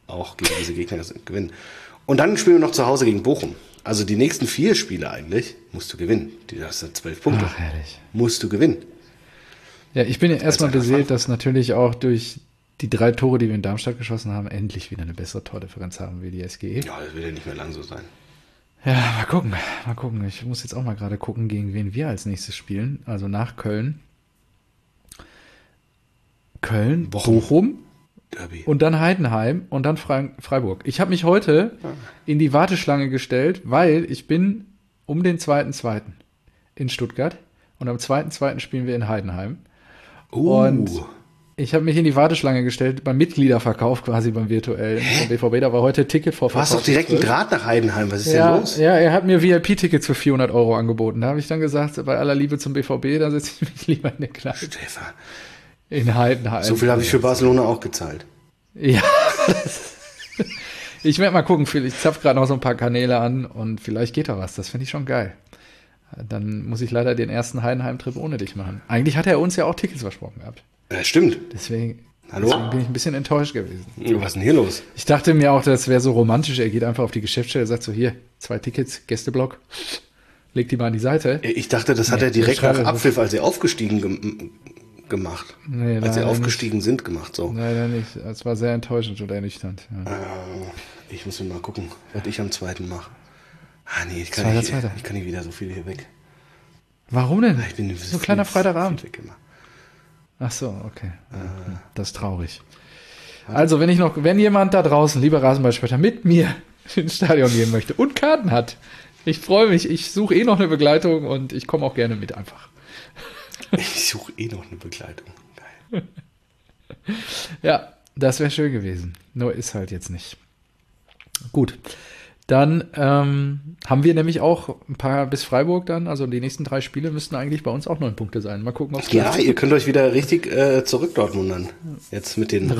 auch gegen diese Gegner gewinnen. Und dann spielen wir noch zu Hause gegen Bochum. Also die nächsten 4 Spiele eigentlich musst du gewinnen. Das sind 12 Punkte. Ach, herrlich. Musst du gewinnen. Ja, ich bin ja erstmal beseelt, dass natürlich auch durch die 3 Tore, die wir in Darmstadt geschossen haben, endlich wieder eine bessere Tordifferenz haben wie die SGE. Ja, das wird ja nicht mehr lang so sein. Ja, mal gucken. Ich muss jetzt auch mal gerade gucken, gegen wen wir als nächstes spielen. Also nach Köln. Bochum Derby. und dann Heidenheim und dann Freiburg. Ich habe mich heute in die Warteschlange gestellt, weil ich bin um den 2.2. in Stuttgart und am 2.2. spielen wir in Heidenheim. Und ich habe mich in die Warteschlange gestellt, beim Mitgliederverkauf quasi, beim virtuellen vom BVB. Da war heute Ticketvorverkauf. Du hast doch direkt einen Draht nach Heidenheim. Was ist denn los? Ja, er hat mir VIP-Tickets für 400 € angeboten. Da habe ich dann gesagt, bei aller Liebe zum BVB, da setze ich mich lieber in der Kneipe. Stefan. In Heidenheim. So viel habe ich für Barcelona auch gezahlt. Ja. Ich werde mal gucken, ich zapfe gerade noch so ein paar Kanäle an und vielleicht geht da was. Das finde ich schon geil. Dann muss ich leider den ersten Heidenheim-Trip ohne dich machen. Eigentlich hat er uns ja auch Tickets versprochen gehabt. Ja, stimmt. Deswegen Hallo? bin ich ein bisschen enttäuscht gewesen. Was ist denn hier los? Ich dachte mir auch, das wäre so romantisch. Er geht einfach auf die Geschäftsstelle, sagt so, hier, 2 Tickets, Gästeblock, legt die mal an die Seite. Ich dachte, das hat er direkt nach Abpfiff, als sie aufgestiegen gemacht. Nee, als sie aufgestiegen sind, gemacht. So. Leider nicht. Es war sehr enttäuschend und ernüchternd. Ja. Ich muss mir mal gucken, was ich am 2. mache. Nee, ich kann nicht wieder so viel hier weg. Warum denn? Ich bin so ein kleiner Freitagabend. Ach so, okay. Das ist traurig. Also, wenn jemand da draußen, lieber Rasenballspötter, mit mir ins Stadion gehen möchte und Karten hat, ich freue mich, ich suche noch eine Begleitung und ich komme auch gerne mit einfach. Ich suche noch eine Begleitung. Geil. Ja, das wäre schön gewesen. Nur ist halt jetzt nicht. Gut. Dann haben wir nämlich auch ein paar bis Freiburg dann, also die nächsten 3 Spiele müssten eigentlich bei uns auch 9 Punkte sein. Mal gucken, ob es klappt. Ja, ihr könnt euch wieder richtig zurück Dortmundern. Jetzt mit den...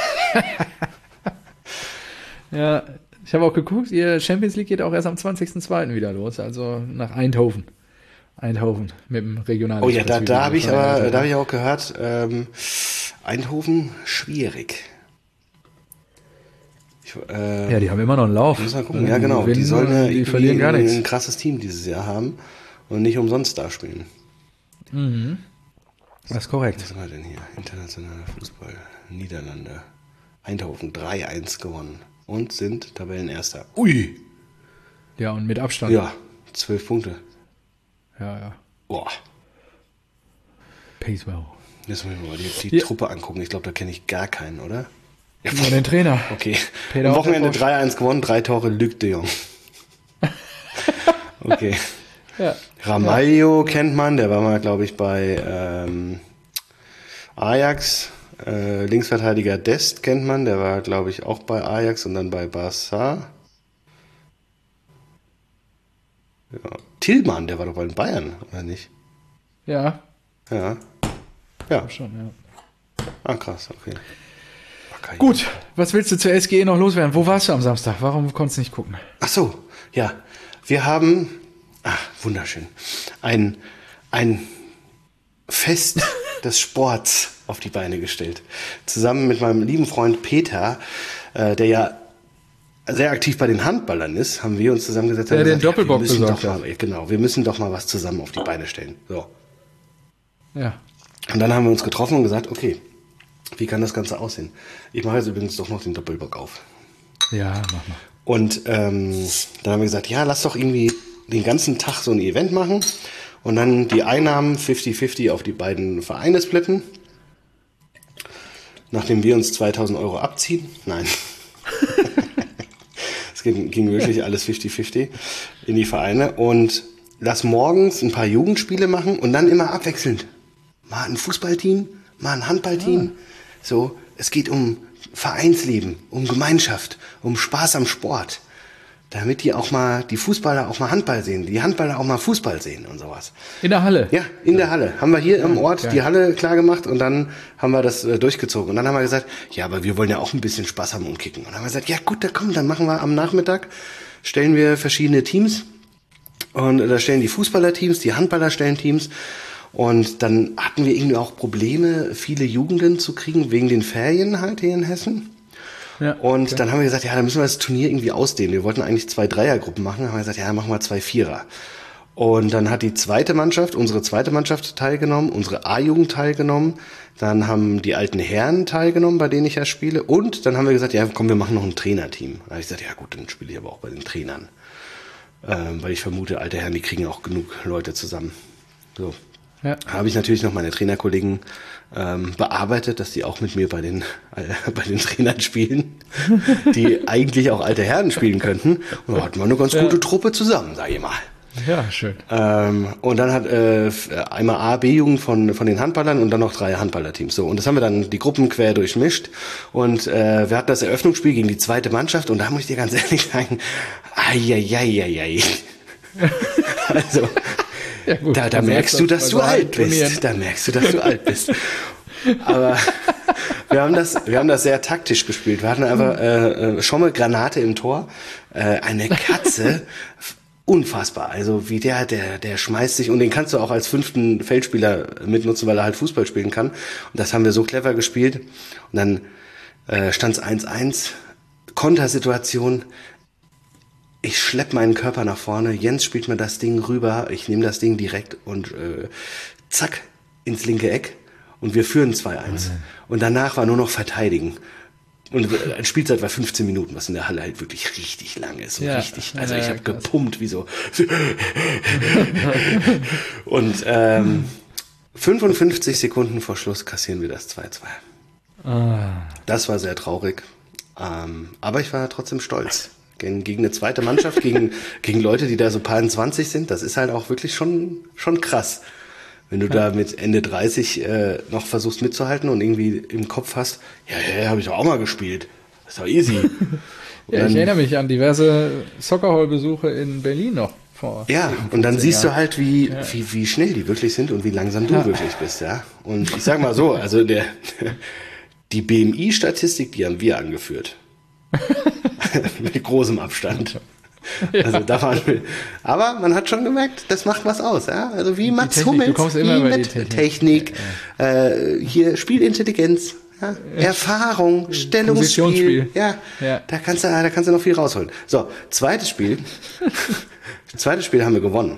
Ja, ich habe auch geguckt, ihr Champions League geht auch erst am 20.02. wieder los, also nach Eindhoven. Mit dem regionalen. Oh ja, da habe ich auch gehört, Eindhoven schwierig. Ja, die haben immer noch einen Lauf. Müssen wir gucken. Ja, genau. Die sollen die verlieren gar nichts. Ein krasses Team dieses Jahr haben und nicht umsonst da spielen. Mhm. Das ist korrekt. Was haben wir denn hier? Internationaler Fußball. Niederlande. Eindhoven 3-1 gewonnen und sind Tabellenerster. Ui! Ja, und mit Abstand. Ja, 12 Punkte. Ja. Boah. Pacewell. Jetzt müssen wir mal die Truppe angucken. Ich glaube, da kenne ich gar keinen, oder? Ja, nur den Trainer. Okay. Am Wochenende 3-1 gewonnen, 3 Tore, Luc de Jong. Okay. Ja. Ramalho kennt man, der war mal, glaube ich, bei Ajax. Linksverteidiger Dest kennt man, der war, glaube ich, auch bei Ajax und dann bei Barça. Ja. Tillmann, der war doch bei den Bayern, oder nicht? Ja. Ja. Schon, ja. Ah, krass, okay. Gut, was willst du zur SGE noch loswerden? Wo warst du am Samstag? Warum konntest du nicht gucken? Ach so, ja. Wir haben, wunderschön, ein Fest des Sports auf die Beine gestellt. Zusammen mit meinem lieben Freund Peter, der ja sehr aktiv bei den Handballern ist, haben wir uns zusammengesetzt. Der den Doppelbock besorgt hat. Genau, wir müssen doch mal was zusammen auf die Beine stellen. So. Ja. Und dann haben wir uns getroffen und gesagt, okay, wie kann das Ganze aussehen? Ich mache jetzt übrigens doch noch den Doppelbock auf. Ja, mach mal. Und dann haben wir gesagt, ja, lass doch irgendwie den ganzen Tag so ein Event machen und dann die Einnahmen 50-50 auf die beiden Vereine splitten. Nachdem wir uns 2.000 € abziehen. Nein. Es ging wirklich alles 50-50 in die Vereine. Und lass morgens ein paar Jugendspiele machen und dann immer abwechselnd. Mal ein Fußballteam, mal ein Handballteam. So, es geht um Vereinsleben, um Gemeinschaft, um Spaß am Sport. Damit die Fußballer auch mal Handball sehen, die Handballer auch mal Fußball sehen und sowas. In der Halle? Ja, in der Halle. Haben wir hier im Ort die Halle klar gemacht und dann haben wir das durchgezogen. Und dann haben wir gesagt, ja, aber wir wollen ja auch ein bisschen Spaß haben und kicken. Und dann haben wir gesagt, ja gut, dann machen wir am Nachmittag, stellen wir verschiedene Teams. Und da stellen die Fußballerteams, die Handballer stellen Teams. Und dann hatten wir irgendwie auch Probleme, viele Jugenden zu kriegen, wegen den Ferien halt hier in Hessen. Ja, und okay. dann haben wir gesagt, ja, dann müssen wir das Turnier irgendwie ausdehnen. Wir wollten eigentlich 2 Dreiergruppen machen, dann haben wir gesagt, ja, dann machen wir 2 Vierer. Und dann hat unsere zweite Mannschaft teilgenommen, unsere A-Jugend teilgenommen, dann haben die alten Herren teilgenommen, bei denen ich ja spiele, und dann haben wir gesagt, ja, komm, wir machen noch ein Trainerteam. Da habe ich gesagt, ja gut, dann spiele ich aber auch bei den Trainern. Weil ich vermute, alte Herren, die kriegen auch genug Leute zusammen. So. Ja. Habe ich natürlich noch meine Trainerkollegen bearbeitet, dass die auch mit mir bei den Trainern spielen, die eigentlich auch alte Herren spielen könnten. Und da hatten wir eine ganz gute Truppe zusammen, sag ich mal. Ja, schön. Und dann hat einmal A, B-Jugend von den Handballern und dann noch 3 Handballerteams. So, und das haben wir dann die Gruppen quer durchmischt. Und wir hatten das Eröffnungsspiel gegen die zweite Mannschaft und da muss ich dir ganz ehrlich sagen, ai. Also, Ja, gut, da merkst du, dass du alt bist. Da merkst du, dass du alt bist. Aber wir haben das sehr taktisch gespielt. Wir hatten einfach Schomme, Granate im Tor, eine Katze, unfassbar. Also wie der schmeißt sich, und den kannst du auch als 5. Feldspieler mitnutzen, weil er halt Fußball spielen kann. Und das haben wir so clever gespielt. Und dann stand es 1-1, Kontersituation. Ich schlepp meinen Körper nach vorne, Jens spielt mir das Ding rüber, ich nehme das Ding direkt und zack, ins linke Eck, und wir führen 2-1. Und danach war nur noch verteidigen. Und eine Spielzeit war 15 Minuten, was in der Halle halt wirklich richtig lang ist. So richtig. Also ich habe gepumpt wie so. Und 55 Sekunden vor Schluss kassieren wir das 2-2. Das war sehr traurig. Aber ich war trotzdem stolz. Gegen eine zweite Mannschaft, gegen Leute, die da so paar 20 sind, das ist halt auch wirklich schon krass. Wenn du da mit Ende 30 noch versuchst mitzuhalten und irgendwie im Kopf hast, ja, habe ich doch auch mal gespielt. Das ist doch easy. Ja, ich erinnere mich an diverse Soccerhall-Besuche in Berlin noch vor. Ja, und dann siehst du halt, wie schnell die wirklich sind und wie langsam du wirklich bist, ja. Und ich sag mal so, also die BMI-Statistik, die haben wir angeführt. Mit großem Abstand. Also da waren wir. Aber man hat schon gemerkt, das macht was aus. Ja? Also wie Mats Hummels, wie mit Technik, hier Spielintelligenz, ja? Erfahrung, Stellungsspiel. Ja. Da kannst du noch viel rausholen. So, zweites Spiel haben wir gewonnen.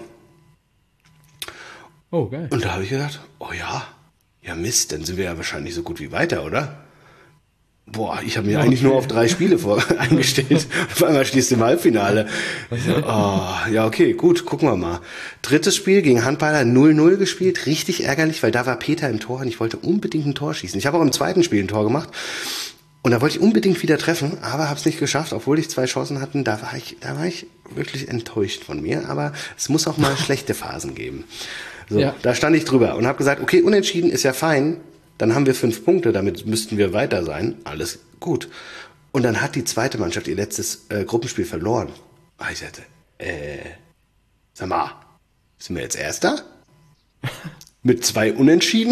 Oh, geil. Und da habe ich gedacht, oh ja Mist, dann sind wir ja wahrscheinlich so gut wie weiter, oder? Boah, ich habe mir eigentlich nur auf 3 Spiele eingestellt. Auf einmal stehst du im Halbfinale. Ja, okay, gut, gucken wir mal. Drittes Spiel gegen Handballer 0-0 gespielt. Richtig ärgerlich, weil da war Peter im Tor und ich wollte unbedingt ein Tor schießen. Ich habe auch im zweiten Spiel ein Tor gemacht. Und da wollte ich unbedingt wieder treffen, aber habe es nicht geschafft, obwohl ich 2 Chancen hatte. Da war ich wirklich enttäuscht von mir. Aber es muss auch mal schlechte Phasen geben. So, Da stand ich drüber und habe gesagt, okay, unentschieden ist ja fein. Dann haben wir 5 Punkte, damit müssten wir weiter sein. Alles gut. Und dann hat die zweite Mannschaft ihr letztes Gruppenspiel verloren. Ich sagte, sag mal, sind wir jetzt Erster? Mit 2 Unentschieden?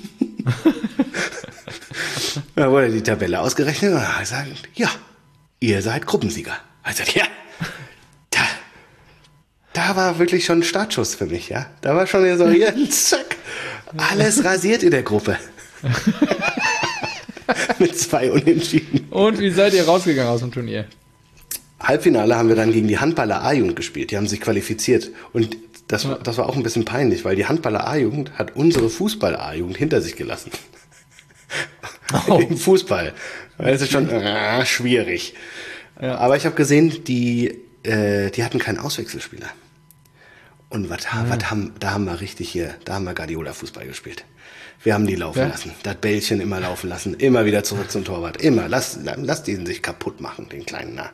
Da wurde die Tabelle ausgerechnet und ich sagte, ja, ihr seid Gruppensieger. Ich sagte, ja, da war wirklich schon ein Startschuss für mich, ja. Da war schon so, hier, zack, alles rasiert in der Gruppe. Mit 2 Unentschieden. Und wie seid ihr rausgegangen aus dem Turnier? Halbfinale haben wir dann gegen die Handballer A-Jugend gespielt. Die haben sich qualifiziert. Und das war auch ein bisschen peinlich, weil die Handballer A-Jugend hat unsere Fußball A-Jugend hinter sich gelassen. Im Fußball. Das ist schon schwierig. Ja. Aber ich habe gesehen, die hatten keinen Auswechselspieler. Und da haben wir Guardiola Fußball gespielt. Wir haben die laufen lassen, das Bällchen immer laufen lassen, immer wieder zurück zum Torwart, immer, lass diesen sich kaputt machen, den kleinen Narr.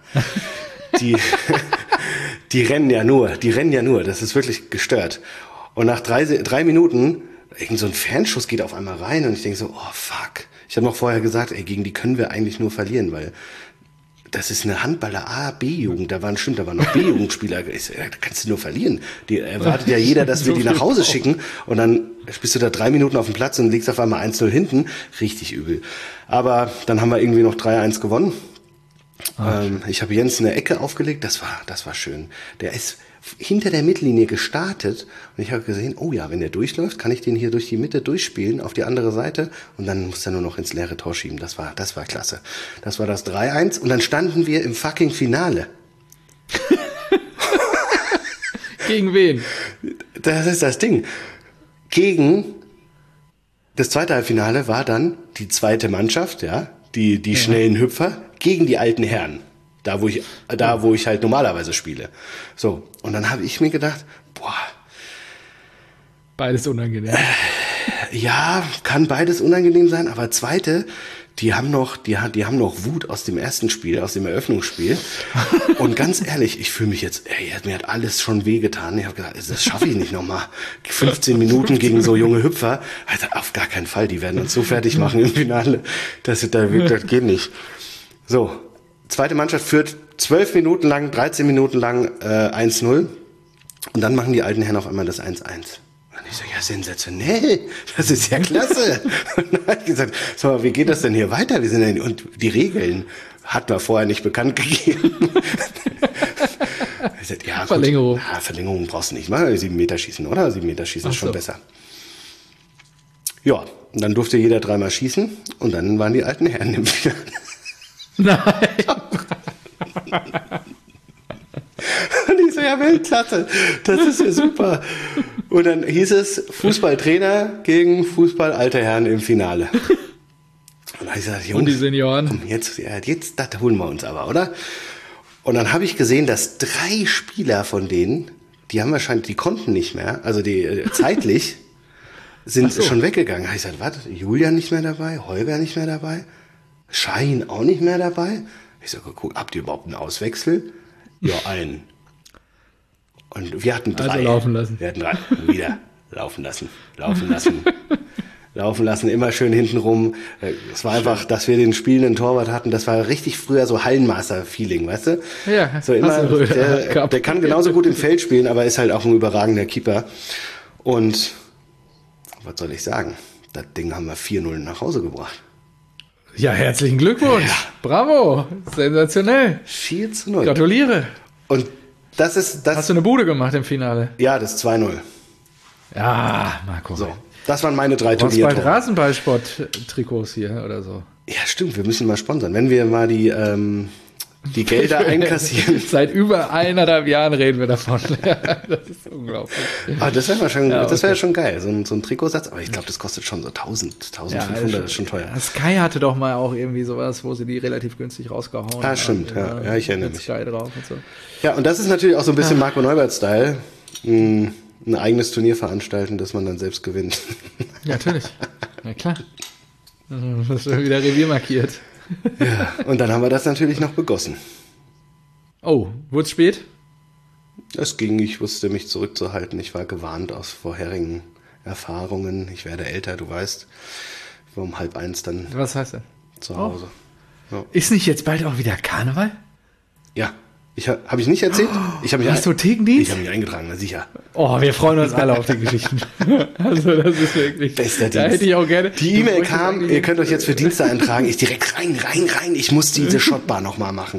Die rennen ja nur, das ist wirklich gestört. Und nach 3 Minuten, irgend so ein Fernschuss geht auf einmal rein und ich denke so, oh fuck. Ich habe noch vorher gesagt, gegen die können wir eigentlich nur verlieren, weil das ist eine Handballer A-B-Jugend, da waren noch B-Jugendspieler, da kannst du nur verlieren. Die erwartet ja jeder, dass wir die nach Hause schicken und dann bist du da 3 Minuten auf dem Platz und liegst auf einmal 1-0 hinten. Richtig übel. Aber dann haben wir irgendwie noch 3-1 gewonnen Ich habe Jens eine Ecke aufgelegt, das war schön. Der ist hinter der Mittellinie gestartet und ich habe gesehen, oh ja, wenn der durchläuft, kann ich den hier durch die Mitte durchspielen auf die andere Seite und dann muss er nur noch ins leere Tor schieben. Das war klasse. Das war das 3-1 und dann standen wir im fucking Finale. Gegen wen? Das ist das Ding. Gegen das zweite Halbfinale war dann die zweite Mannschaft, ja, die schnellen Hüpfer gegen die alten Herren. Da, wo ich halt normalerweise spiele. So. Und dann habe ich mir gedacht, boah. Beides unangenehm. Ja, kann beides unangenehm sein, aber zweite, die haben noch Wut aus dem ersten Spiel, aus dem Eröffnungsspiel. Und ganz ehrlich, ich fühle mich jetzt, mir hat alles schon wehgetan. Ich habe gedacht, das schaffe ich nicht nochmal. 15 Minuten gegen so junge Hüpfer. Also auf gar keinen Fall, die werden uns so fertig machen im Finale. Das geht nicht. So, zweite Mannschaft führt 12 Minuten lang, 13 Minuten lang 1-0. Und dann machen die alten Herren auf einmal das 1-1. Und ich so, ja, sensationell, das ist ja klasse. Und dann habe ich gesagt, so, wie geht das denn hier weiter? Und die Regeln hat man vorher nicht bekannt gegeben. Ich sagte, ja, Verlängerung. Ja, Verlängerung brauchst du nicht. Mal 7 Meter schießen, oder? 7 Meter schießen ist schon besser. Ja, und dann durfte jeder 3-mal schießen und dann waren die alten Herren im Finale. Nein. Und ich so, ja, Weltklasse, das ist ja super. Und dann hieß es Fußballtrainer gegen Fußball alter Herren im Finale. Und dann habe ich gesagt, Jungs, und die Senioren. Komm, jetzt, das holen wir uns aber, oder? Und dann habe ich gesehen, dass 3 Spieler von denen, die konnten nicht mehr, also die zeitlich sind schon weggegangen. Da habe ich gesagt, was? Julian nicht mehr dabei, Holger nicht mehr dabei, Schein auch nicht mehr dabei. Ich sage, guck, habt ihr überhaupt einen Auswechsel? Ja, einen. Und wir hatten 3. Also laufen lassen. Wir hatten 3. Wieder laufen lassen. Laufen lassen, immer schön hintenrum. Es war einfach, dass wir den spielenden Torwart hatten, das war richtig früher so Hallenmaster-Feeling, weißt du? Ja. So immer, der kann genauso gut im Feld spielen, aber ist halt auch ein überragender Keeper. Und was soll ich sagen? Das Ding haben wir 4-0 nach Hause gebracht. Ja, herzlichen Glückwunsch. Ja. Bravo. Sensationell. 4-0. Gratuliere. Und das ist das. Hast du eine Bude gemacht im Finale? Ja, das 2-0. Ja, Marco. So, das waren meine 3 Turniertore. Du hast bald Rasenballsport-Trikots hier oder so. Ja, stimmt. Wir müssen mal sponsern. Wenn wir mal die Gelder einkassieren. Seit über 1,5 Jahren reden wir davon. Das ist unglaublich. Aber das wäre schon, das wäre schon geil. So ein Trikotsatz. Aber ich glaube, das kostet schon so 1.500. Das ist schon teuer. Sky hatte doch mal auch irgendwie sowas, wo sie die relativ günstig rausgehauen haben. Ah, stimmt. Ja, ich erinnere mich. Sky drauf und so. Ja, und das ist natürlich auch so ein bisschen Marco Neubert-Style. Ein eigenes Turnier veranstalten, das man dann selbst gewinnt. Ja, natürlich. Na klar. Das wird wieder Revier markiert. Ja, und dann haben wir das natürlich noch begossen. Oh, wurde es spät? Es ging, ich wusste mich zurückzuhalten. Ich war gewarnt aus vorherigen Erfahrungen. Ich werde älter, du weißt. Ich war um 12:30 dann. Was heißt das? Zu Hause. Ja. Ist nicht jetzt bald auch wieder Karneval? Ja. Habe ich nicht erzählt? Hast du Thekendienst? Ich habe mich eingetragen, na sicher. Oh, wir freuen uns alle auf die Geschichten. Also das ist wirklich... Bester Dienst. Da hätte ich auch gerne... Die E-Mail kam, ihr könnt euch jetzt für Dienste eintragen. Ich direkt rein. Ich muss diese Shotbar nochmal machen.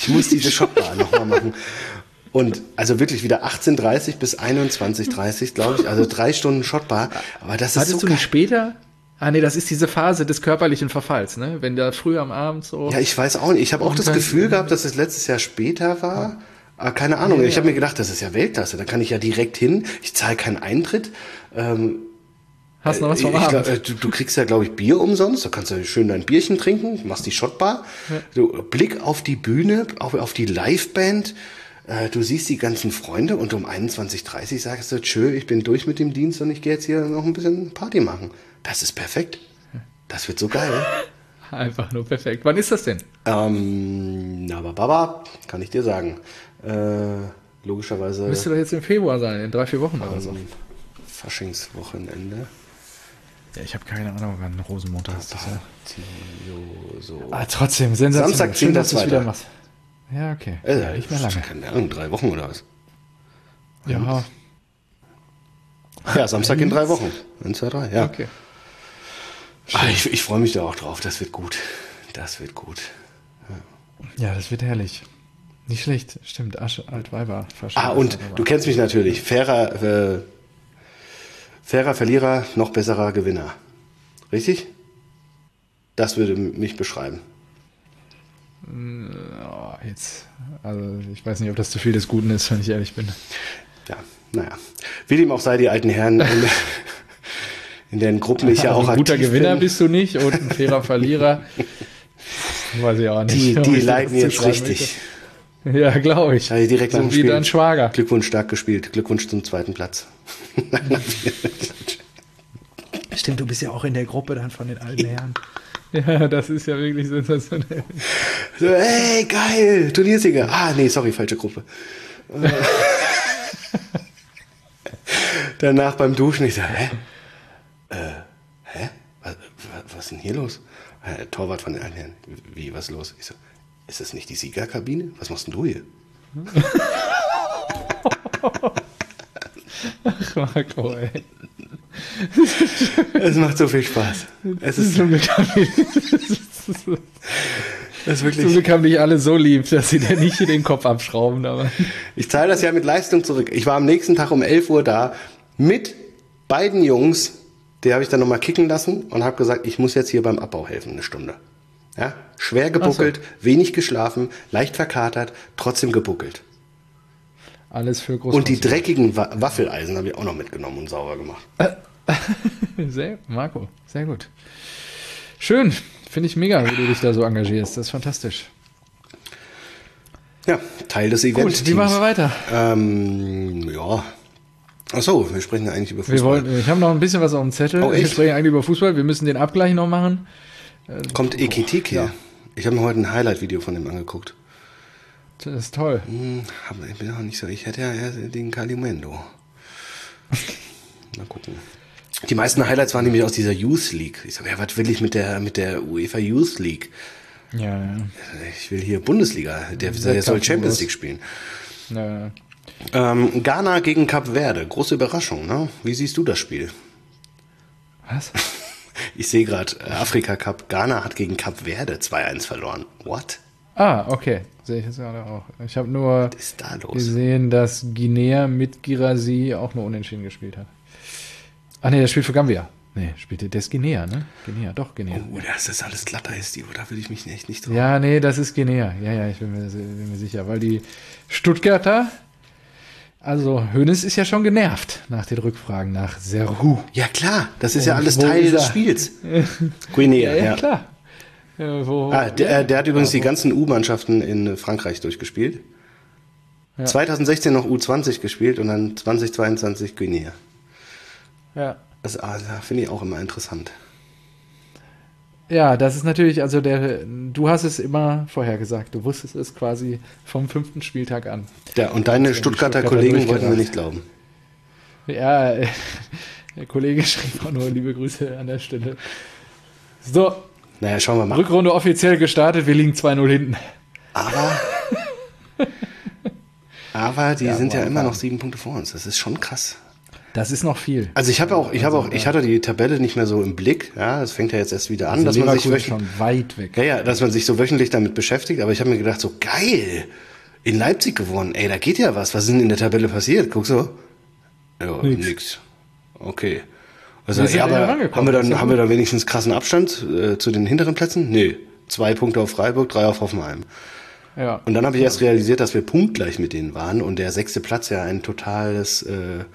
Und also wirklich wieder 18:30 bis 21:30, glaube ich. Also 3 Stunden Shotbar. Aber das ist Hattest so du geil. nicht später... Ah nee, das ist diese Phase des körperlichen Verfalls, ne? Wenn da früh am Abend so... Ja, ich weiß auch nicht. Ich habe auch das Gefühl gehabt, dass es letztes Jahr später war. Aber keine Ahnung. Ja. Ich habe mir gedacht, das ist ja Weltklasse. Da kann ich ja direkt hin. Ich zahle keinen Eintritt. Hast du noch was vom Abend? Du kriegst ja, glaube ich, Bier umsonst. Da kannst du schön dein Bierchen trinken, machst die Shotbar. Ja. Blick auf die Bühne, auf die Liveband. Du siehst die ganzen Freunde und um 21:30 sagst du, tschö, ich bin durch mit dem Dienst und ich gehe jetzt hier noch ein bisschen Party machen. Das ist perfekt. Das wird so geil. Einfach nur perfekt. Wann ist das denn? Kann ich dir sagen. Logischerweise. Müsste doch jetzt im Februar sein, in 3-4 Wochen oder so. Faschingswochenende. Ja, ich habe keine Ahnung, wann Rosenmontag ist. So. Trotzdem, sensationell. Samstag, schön, dass du es 10.2. wieder machst. Ja, okay. Nicht mehr lange. Keine Ahnung, 3 Wochen oder was? Ja. Ja, Samstag in 3 Wochen. 1, 2, 3, ja. Okay. Ich freue mich da auch drauf. Das wird gut. Ja. Ja, das wird herrlich. Nicht schlecht, stimmt. Asche, Altweiber. Und du kennst mich natürlich. Fairer Verlierer, noch besserer Gewinner. Richtig? Das würde mich beschreiben. Jetzt, also ich weiß nicht, ob das zu viel des Guten ist, wenn ich ehrlich bin. Ja, naja. Wie dem auch sei, die alten Herren, in deren Gruppen ich ja auch ein guter aktiv Gewinner bin. bist du nicht und ein fairer Verlierer. Weiß ich auch nicht. Die leiden jetzt richtig. Ja, glaube ich. Also direkt nach dem so wie Spiel. dein Schwager. Glückwunsch, stark gespielt. Glückwunsch zum 2. Platz. Stimmt, du bist ja auch in der Gruppe dann von den alten Herren. Ja, das ist ja wirklich sensationell. So, ey, geil, Turniersieger. Nee, sorry, falsche Gruppe. Danach beim Duschen, ich sage, hä? Was ist denn hier los? Torwart von den alten Herren. Wie, was ist los? Ich so, ist das nicht die Siegerkabine? Was machst denn du hier? Ach, Marco, ey. Es macht so viel Spaß. Es ist Zum Glück haben dich alle so lieb, dass sie dir nicht den Kopf abschrauben. Aber ich zahle das ja mit Leistung zurück. Ich war am nächsten Tag um 11 Uhr da mit beiden Jungs. Die habe ich dann nochmal kicken lassen und habe gesagt, ich muss jetzt hier beim Abbau helfen, eine Stunde. Ja? Schwer gebuckelt, wenig geschlafen, leicht verkatert, trotzdem gebuckelt. alles für groß. Und die dreckigen Waffeleisen habe ich auch noch mitgenommen und sauber gemacht. Marco, sehr gut. Schön, finde ich mega, wie du dich da so engagierst. Das ist fantastisch. Ja, Teil des Events. Gut, wie machen wir weiter? Ja. Achso, wir sprechen ja eigentlich über Fußball. Ich habe noch ein bisschen was auf dem Zettel. Oh, wir sprechen eigentlich über Fußball. Wir müssen den Abgleich noch machen. Kommt Ekitike. Ja. Ich habe mir heute ein Highlight-Video von dem angeguckt. Das ist toll. Ich bin auch nicht so. Ich hätte ja eher den Calimendo. Mal gucken. Die meisten Highlights waren nämlich aus dieser Youth League. Ich sage, ja, was will ich mit der UEFA Youth League? Ja. Ich will hier Bundesliga. Der soll Champions League spielen. Ja. Ghana gegen Kap Verde. Große Überraschung, ne? Wie siehst du das Spiel? Was? Ich sehe gerade Afrika Cup. Ghana hat gegen Kap Verde 2-1 verloren. What? Okay. Sehe ich jetzt gerade auch. Ich habe nur Was ist da los? gesehen, dass Guinea mit Girassi auch nur unentschieden gespielt hat. Der spielt für Gambia. Spielt der ist Guinea, ne? Guinea. Oh, das ist alles glatter ist die, da will ich mich echt nicht drauf. Ja, das ist Guinea. Ja, ich bin mir sicher, weil die Stuttgarter, also Hoeneß ist ja schon genervt nach den Rückfragen nach Serhou. Ja klar, das ist ja Und alles wo Teil ist des er? Spiels. Guinea, Ja, klar. Der hat übrigens die ganzen U-Mannschaften in Frankreich durchgespielt. Ja. 2016 noch U20 gespielt und dann 2022 Guinea. Ja. Das finde ich auch immer interessant. Ja, das ist natürlich, also du hast es immer vorhergesagt. Du wusstest es quasi vom 5. Spieltag an. Ja, und deine Stuttgarter Kollegen wollten mir nicht glauben. Ja, der Kollege schrieb auch nur liebe Grüße an der Stelle. So, Naja, schauen wir mal. Rückrunde offiziell gestartet, wir liegen 2-0 hinten. Aber die sind ja immer noch 7 Punkte vor uns. Das ist schon krass. Das ist noch viel. Also ich hatte die Tabelle nicht mehr so im Blick. Ja, das fängt ja jetzt erst wieder an, dass man sich Leverkusen schon weit weg. Ja, dass man sich so wöchentlich damit beschäftigt. Aber ich habe mir gedacht, so geil, in Leipzig gewonnen. Ey, da geht ja was. Was ist denn in der Tabelle passiert? Guck so. Ja, nix. Okay. Also, ja, aber haben wir da wenigstens krassen Abstand zu den hinteren Plätzen? Nee. 2 Punkte auf Freiburg, 3 auf Hoffenheim. Ja. Und dann habe ich erst realisiert, dass wir punktgleich mit denen waren und der 6. Platz ja ein totales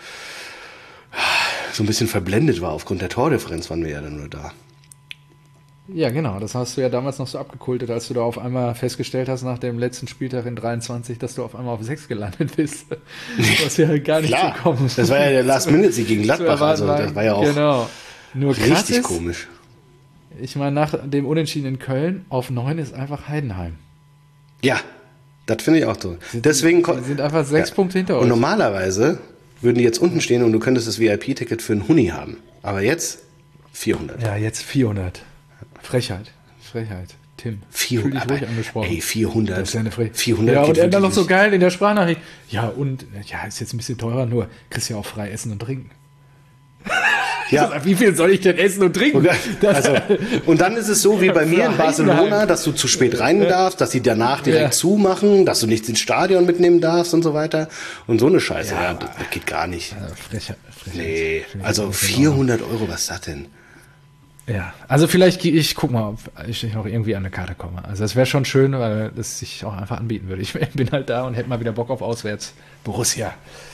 so ein bisschen verblendet war. Aufgrund der Tordifferenz waren wir ja dann nur da. Ja, genau. Das hast du ja damals noch so abgekultet, als du da auf einmal festgestellt hast, nach dem letzten Spieltag in 23, dass du auf einmal auf 6 gelandet bist. Was ja gar nicht Klar, zu kommen. das war ja der Last-Minute-Sieg gegen Gladbach. Also das war ja auch Nur richtig ist, komisch. Ich meine, nach dem Unentschieden in Köln auf 9 ist einfach Heidenheim. Ja, das finde ich auch so. Deswegen die sind einfach 6 Punkte hinter euch. Und normalerweise würden die jetzt unten stehen und du könntest das VIP-Ticket für einen Huni haben. Aber jetzt 400. Ja, jetzt 400. Frechheit. Tim. 400. Fühl dich ruhig angesprochen. Ey, 400. Das ist ja eine Frechheit. 400 ja, und er dann noch wirklich so nicht. geil in der Sprachnachricht. Ja, und, ist jetzt ein bisschen teurer, nur kriegst ja auch frei essen und trinken. Ja. Wie viel soll ich denn essen und trinken? Und dann ist es so wie bei mir in Barcelona, dass du zu spät rein darfst, dass sie danach direkt zumachen, dass du nichts ins Stadion mitnehmen darfst und so weiter. Und so eine Scheiße, das geht gar nicht. Frechheit. Nee, also 400 €, was ist das denn? Ja, also vielleicht, ich guck mal, ob ich noch irgendwie an eine Karte komme. Also das wäre schon schön, weil das sich auch einfach anbieten würde. Ich bin halt da und hätte mal wieder Bock auf auswärts. Borussia.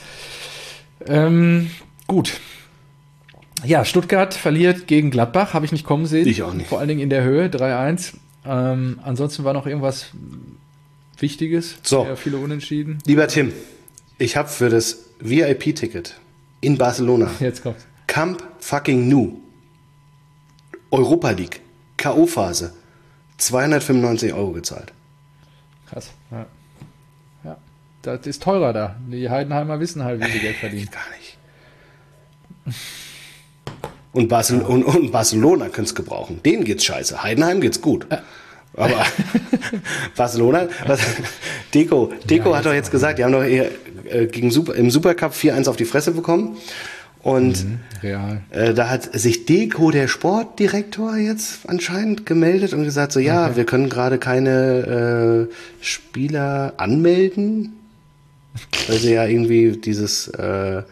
Gut. Ja, Stuttgart verliert gegen Gladbach, habe ich nicht kommen sehen. Ich auch nicht. Vor allen Dingen in der Höhe, 3-1. Ansonsten war noch irgendwas Wichtiges. So. Sehr viele Unentschieden. Lieber Tim, ich habe für das VIP-Ticket in Barcelona Jetzt kommt's. Camp fucking Nou, Europa League, K.O.-Phase, 295 € gezahlt. Krass. Ja. Das ist teurer da. Die Heidenheimer wissen halt, wie sie Geld verdienen. Geht gar nicht. Und Barcelona könnte es gebrauchen. Denen geht's scheiße. Heidenheim geht's gut. Aber Barcelona, Deco hat doch jetzt gesagt, die haben doch im Supercup 4-1 auf die Fresse bekommen. Und Real. Da hat sich Deco, der Sportdirektor, jetzt anscheinend gemeldet und gesagt, so ja, wir können gerade keine Spieler anmelden, weil sie ja irgendwie diese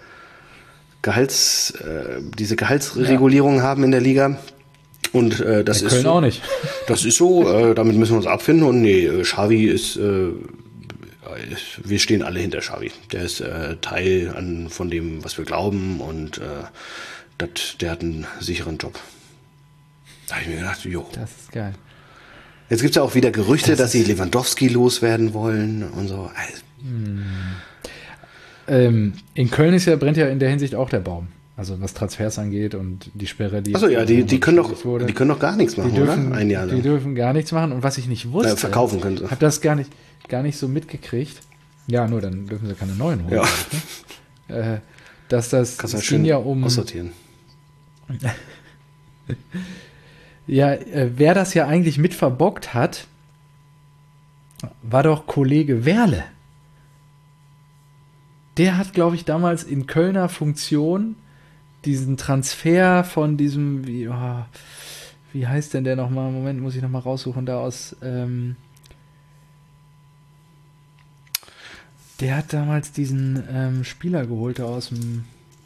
Gehaltsregulierung haben in der Liga. Und das ist Köln so, auch nicht. Das ist so, damit müssen wir uns abfinden. Und nee, Xavi ist, wir stehen alle hinter Xavi. Der ist Teil von dem, was wir glauben, und der hat einen sicheren Job. Da habe ich mir gedacht, jo. Das ist geil. Jetzt gibt es ja auch wieder Gerüchte, dass sie Lewandowski loswerden wollen und so. In Köln brennt ja in der Hinsicht auch der Baum. Also was Transfers angeht und die Sperre, die... Achso, ja, die können doch gar nichts machen, oder? Ein Jahr lang. Die dürfen gar nichts machen. Und was ich nicht wusste... verkaufen können sie. Ich habe das gar nicht so mitgekriegt. Ja, nur dann dürfen sie keine neuen holen. Ja. Dass das... Kannst halt ging schön ja um... aussortieren. Ja, wer das ja eigentlich mit verbockt hat, war doch Kollege Werle. Der hat, glaube ich, damals in Kölner Funktion diesen Transfer von diesem, wie heißt denn der nochmal? Moment, muss ich nochmal raussuchen, da aus, der hat damals diesen Spieler geholt aus dem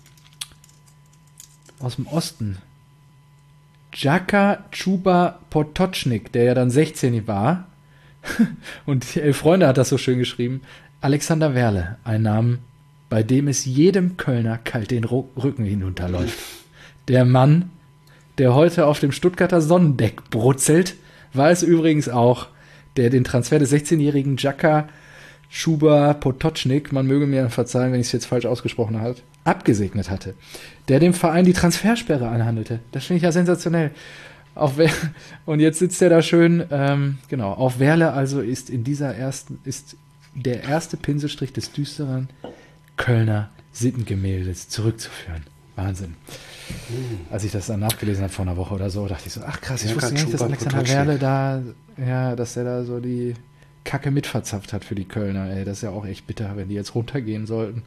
Osten. Jaka Chuba Potočnik, der ja dann 16 war. Und 11 Freunde hat das so schön geschrieben. Alexander Werle, ein Name, bei dem es jedem Kölner kalt den Rücken hinunterläuft. Der Mann, der heute auf dem Stuttgarter Sonnendeck brutzelt, war es übrigens auch, der den Transfer des 16-jährigen Jaka Chuba Potočnik, man möge mir verzeihen, wenn ich es jetzt falsch ausgesprochen habe, abgesegnet hatte. Der dem Verein die Transfersperre anhandelte. Das finde ich ja sensationell. Und jetzt sitzt er da schön, auf Werle also ist der erste Pinselstrich des düsteren Kölner Sittengemäldes zurückzuführen. Wahnsinn. Als ich das dann nachgelesen habe vor einer Woche oder so, dachte ich so, ach krass, ich wusste nicht, dass Alexander Werle dass er da so die Kacke mitverzapft hat für die Kölner. Ey, das ist ja auch echt bitter, wenn die jetzt runtergehen sollten.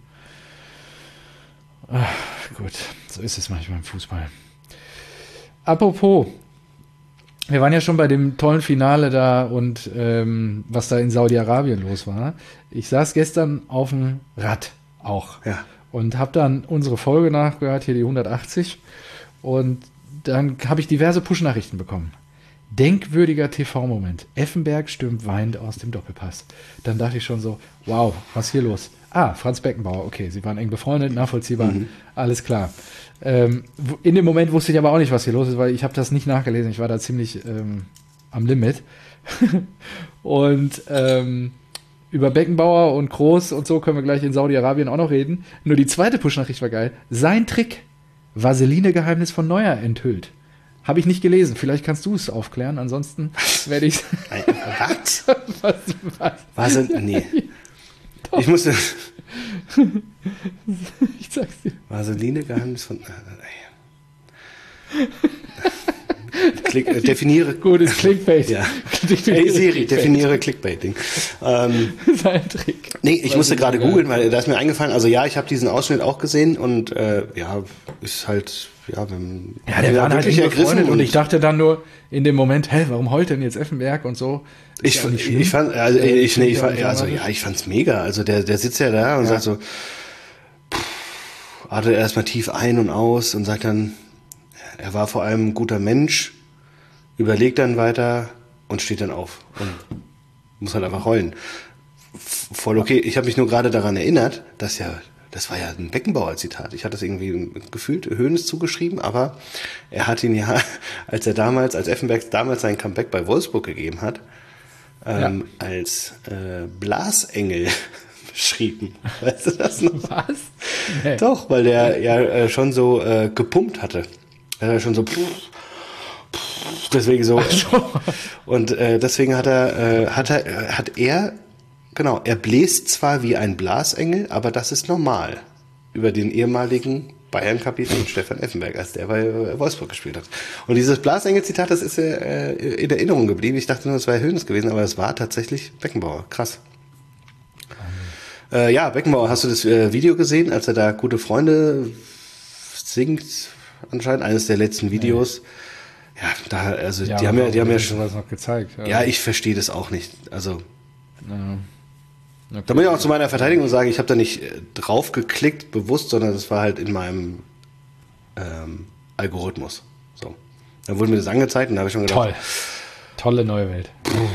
Ach, gut, so ist es manchmal im Fußball. Apropos, wir waren ja schon bei dem tollen Finale da und was da in Saudi-Arabien los war. Ich saß gestern auf dem Rad auch und habe dann unsere Folge nachgehört, hier die 180, und dann habe ich diverse Push-Nachrichten bekommen. Denkwürdiger TV-Moment. Effenberg stürmt weinend aus dem Doppelpass. Dann dachte ich schon so, wow, was ist hier los? Franz Beckenbauer, okay, sie waren eng befreundet, nachvollziehbar, alles klar. In dem Moment wusste ich aber auch nicht, was hier los ist, weil ich habe das nicht nachgelesen, ich war da ziemlich am Limit. Und über Beckenbauer und Kroos und so können wir gleich in Saudi-Arabien auch noch reden. Nur die zweite Push-Nachricht war geil. Sein Trick, Vaseline-Geheimnis von Neuer enthüllt. Habe ich nicht gelesen. Vielleicht kannst du es aufklären. Ansonsten werde ich Was? Was? Nee. Ich musste... Ich sag's dir. Vaseline-Geheimnis von... definiere... Gutes Clickbait. Ja. Hey Siri, definiere Clickbaiting. Sein Trick. Nee, ich musste gerade googeln, weil da ist mir eingefallen, also ja, ich habe diesen Ausschnitt auch gesehen und ist halt, ja, wenn der war halt nicht befreundet und ich dachte dann nur in dem Moment, warum heult denn jetzt Effenberg und so? Ich fand's mega. Also der sitzt ja da und sagt so, atmet erstmal tief ein und aus und sagt dann, er war vor allem ein guter Mensch, überlegt dann weiter und steht dann auf und muss halt einfach heulen. Voll okay. Ich habe mich nur gerade daran erinnert, das war ja ein Beckenbauer-Zitat. Ich hatte das irgendwie gefühlt Hoeneß zugeschrieben, aber er hat ihn ja, als Effenberg damals sein Comeback bei Wolfsburg gegeben hat, als Blasengel beschrieben. Weißt du das noch? Was? Nee. Doch, weil der ja schon so gepumpt hatte. Schon so deswegen so. Und deswegen hat er genau, er bläst zwar wie ein Blasengel, aber das ist normal. Über den ehemaligen Bayern-Kapitän Stefan Effenberg, als der bei Wolfsburg gespielt hat. Und dieses Blasengel-Zitat, das ist in Erinnerung geblieben. Ich dachte nur, es wäre Hoeneß gewesen, aber es war tatsächlich Beckenbauer. Krass. Beckenbauer, hast du das Video gesehen, als er da Gute Freunde singt? Anscheinend eines der letzten Videos. Ja, die haben ja schon was noch gezeigt. Ja, ich verstehe das auch nicht. Also da muss ich auch zu meiner Verteidigung sagen, ich habe da nicht drauf geklickt, bewusst, sondern das war halt in meinem Algorithmus. So. Dann wurde mir das angezeigt und da habe ich schon gedacht. Toll. Tolle neue Welt.